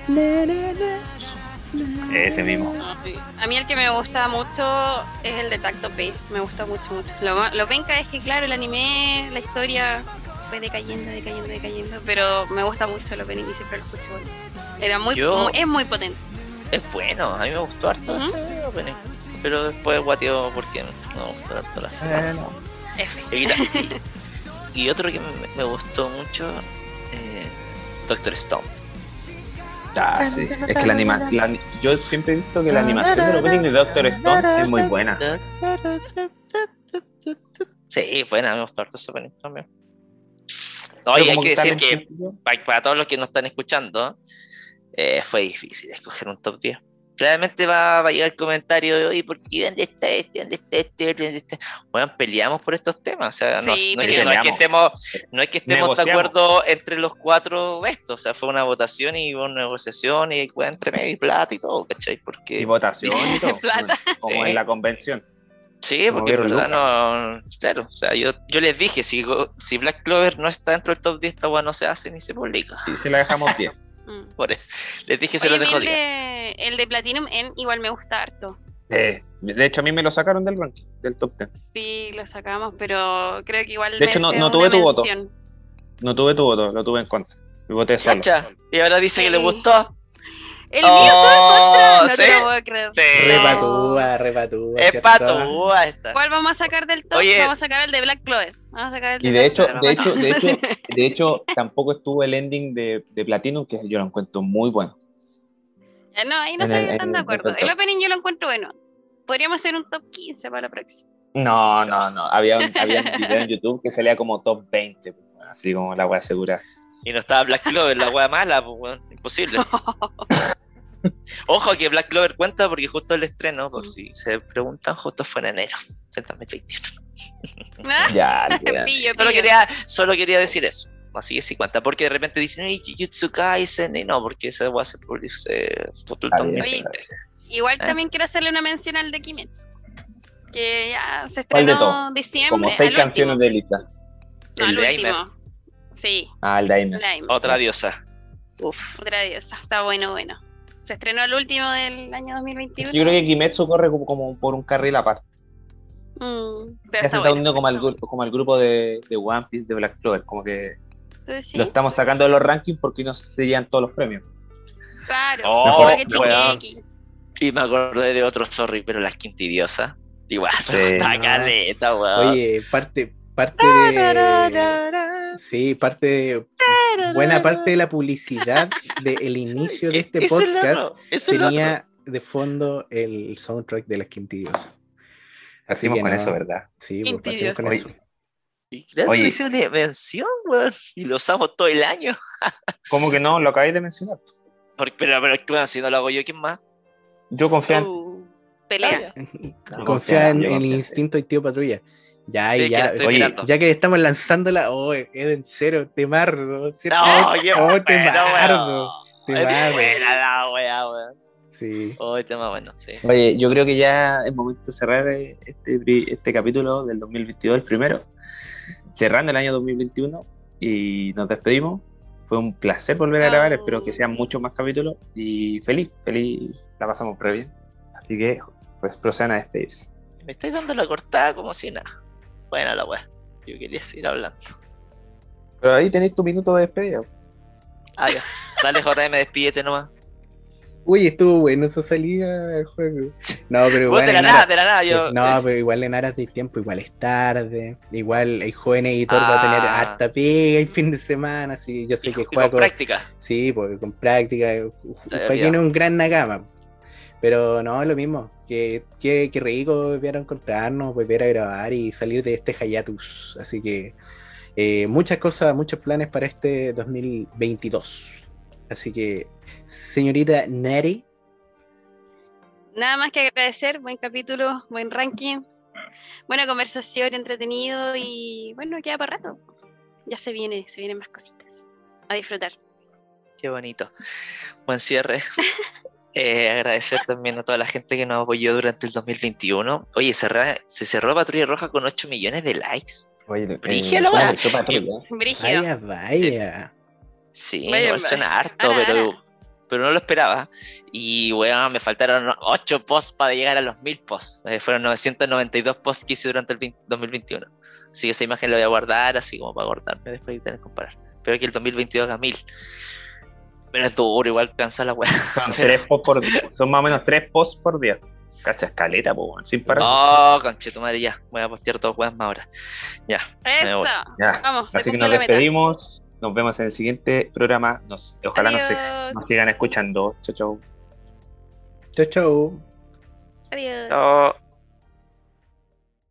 Ese mismo. A mí el que me gusta mucho es el de Tacto P. Me gusta mucho, mucho. Lo, lo penca es que, claro, el anime, la historia fue decayendo, decayendo, decayendo. Pero me gusta mucho el opening y siempre lo escucho. Era muy, Yo- muy- es muy potente. Es bueno, a mí me gustó harto Ujú. ese opening. Pero después guateó porque no me gustó tanto la serie. F. Y, y otro que me, me gustó mucho, eh, Doctor Stone. Ah, sí. Es que la animación. Yo siempre he visto que la animación del opening de Doctor Stone es muy buena. Sí, buena, me gustó harto ese opening también. Pero Oye, hay como que está decir que lento, para, para todos los que nos están escuchando, eh, fue difícil escoger un top diez. Claramente va, va a llegar el comentario de oye, ¿por qué dónde está este? ¿Dónde está este? ¿Dónde está? Bueno, peleamos por estos temas. O sea, no, Sí, no es que, no es que peleamos. estemos, no es que estemos de Negociamos. acuerdo entre los cuatro de esto. O sea, fue una votación y una negociación y fue entre medio y plata y todo, ¿cachai? Porque Y votación y todo. Plata. Como Sí. en la convención. sí, Como porque en vieron verdad no. Claro, o sea, yo, yo les dije, si, si Black Clover no está dentro del top diez, esta weá no se hace ni se publica. Sí, se la dejamos bien. Mm. Por eso, les dije, se Oye, los a mí dejo el diez. de, el de Platinum en igual me gusta harto. Eh, de hecho, a mí me lo sacaron del ranking, del top diez. Sí, lo sacamos, pero creo que igual De hecho, no- merece no tuve una tu voto. mención. No tuve tu voto, lo tuve en contra. Y voté solo. Cacha, y ahora dice que le Sí. gustó. El mío todo en contra, no ¿sí? te lo puedo creer. Sí. Repatúa, repatúa. Es ¿cierto? patúa esta. ¿Cuál vamos a sacar del top? Oye. Vamos a sacar el de Black Clover. Vamos a sacar el de Y de Black hecho, Clover, de vamos a- hecho, de hecho, de hecho, tampoco estuvo el ending de, de Platinum, que yo lo encuentro muy bueno. Ya, no, ahí no en estoy el- tan en de el acuerdo. top. El opening yo lo encuentro bueno. Podríamos hacer un top quince para la próxima. No, no, no. Había un, había un video en YouTube que salía como top veinte. así como la wea segura. Y no estaba Black Clover, la wea mala, pues, weón, imposible. Ojo que Black Clover cuenta porque justo el estreno, por si se preguntan, justo fue en enero del dos mil veintiuno. Ya, ya. Pillo, Solo pillo. quería, solo quería decir eso. Así que sí cuenta, porque de repente dicen, "Ay, Jujutsu Kaisen", y no, porque ese va a ser por se postuló el Está bien, dos mil Oye, veinte. Igual ¿Eh? también quiero hacerle una mención al de Kimetsu. Que ya se ¿Cuál de estrenó todo? diciembre. Como seis al canciones último. de Lisa. No, El al de Aimer. último. Sí, Ah, el Daime. el Aimer. Otra diosa. Uf. Otra diosa. Está bueno, bueno. Se estrenó el último del año dos mil veintiuno. Yo creo que Kimetsu corre como, como por un carril aparte. Mm, pero Ya se está está bueno. uniendo como al, gru- como al grupo de, de One Piece, de Black Clover. Como que Entonces, sí, lo estamos sacando de los rankings porque no se llevan todos los premios. claro. Oh, Igual que weón. Shingeki. Y me acordé de otro, sorry, pero la quintidiosa. Igual, Sí. está No. caleta, weón. Oye, parte, parte de. Sí, parte de. Buena parte de la publicidad del inicio de este Eso es lo podcast otro, eso es lo otro. tenía de fondo el soundtrack de las Quintidiosa. Así Partimos que con no. eso, ¿verdad? Sí, pues partimos con Quintidiosa. eso. Y claro, Oye. le hicimos una mención, weón. Y lo usamos todo el año. ¿Cómo que no? Lo acabáis de mencionar. Porque, pero, pero, bueno, si no lo hago yo, ¿quién más? Yo confío en... Uh, pelea. Yo Confía en yo el confío. instinto del tío Patrulla. Ya, Sí, y que la ya. estoy Oye, mirando. Ya que estamos lanzándola, oh, Eden cero, te marro, ¿cierto? No, qué oh, te bueno, marro, weón. te Es marro. buena la wea, weón. Sí. Oh, el tema bueno, sí. Oye, yo creo que ya es momento de cerrar eh, este, pri- este capítulo del dos mil veintidós, el primero. Cerrando el año dos mil veintiuno y nos despedimos. Fue un placer volver a grabar, Oh. espero que sean muchos más capítulos y feliz, feliz, la pasamos re bien. Así que, pues procedan a despedirse. Me estáis dando la cortada como si nada. Buena la wea. Yo quería seguir hablando. Pero ahí tenéis tu minuto de despedida. Ah, ya. Dale, J M, despídete nomás. Uy, estuvo bueno esa salida del juego. No, pero Vos igual. de la en nada, aras- de la nada, yo. No, pero igual en aras de tiempo, igual es tarde. Igual el joven editor va a tener Ah. harta pega y fin de semana. Así yo sé y, que y con Juaco. práctica. Sí, porque con práctica. Ju- Ju- Se había Joaquín es olvidado. un gran Nakama. Pero no, es lo mismo. Que, que, que rico volver a encontrarnos, volver a grabar y salir de este hiatus. Así que eh, muchas cosas, muchos planes para este dos mil veintidós. Así que, señorita Neri. Nada más que agradecer, buen capítulo, buen ranking, buena conversación, entretenido y bueno, queda para rato. Ya se viene, se vienen más cositas. A disfrutar. Qué bonito. Buen cierre. Eh, agradecer también a toda la gente que nos apoyó durante el dos mil veintiuno. Oye, cerra- se cerró Patrulla Roja con ocho millones de likes. Oye, Brígida la weá. Brígido. Vaya, vaya. Sí, Vaya, igual vaya. suena harto, Ara, pero, ara. pero no lo esperaba. Y weón, me faltaron ocho posts para llegar a los mil posts. Eh, fueron novecientos noventa y dos posts que hice durante el veinte dos mil veintiuno. Así que esa imagen la voy a guardar así como para acordarme después de tener que comparar. Espero que el dos mil veintidós haga mil. Pero es duro, igual cansa la weá. Son, tres posts por, son más o menos tres posts por día. Cacha escaleta, po, weón, sin parar. Oh, conchetumadre, ya. Voy a postear dos weas más ahora. Ya. me voy. Eso. Ya. Vamos, se Así que cumple nos la meta. despedimos. Nos vemos en el siguiente programa. Nos, ojalá nos, Adiós. nos sigan escuchando. Chau, chau. Chau, chau. Adiós. Chao.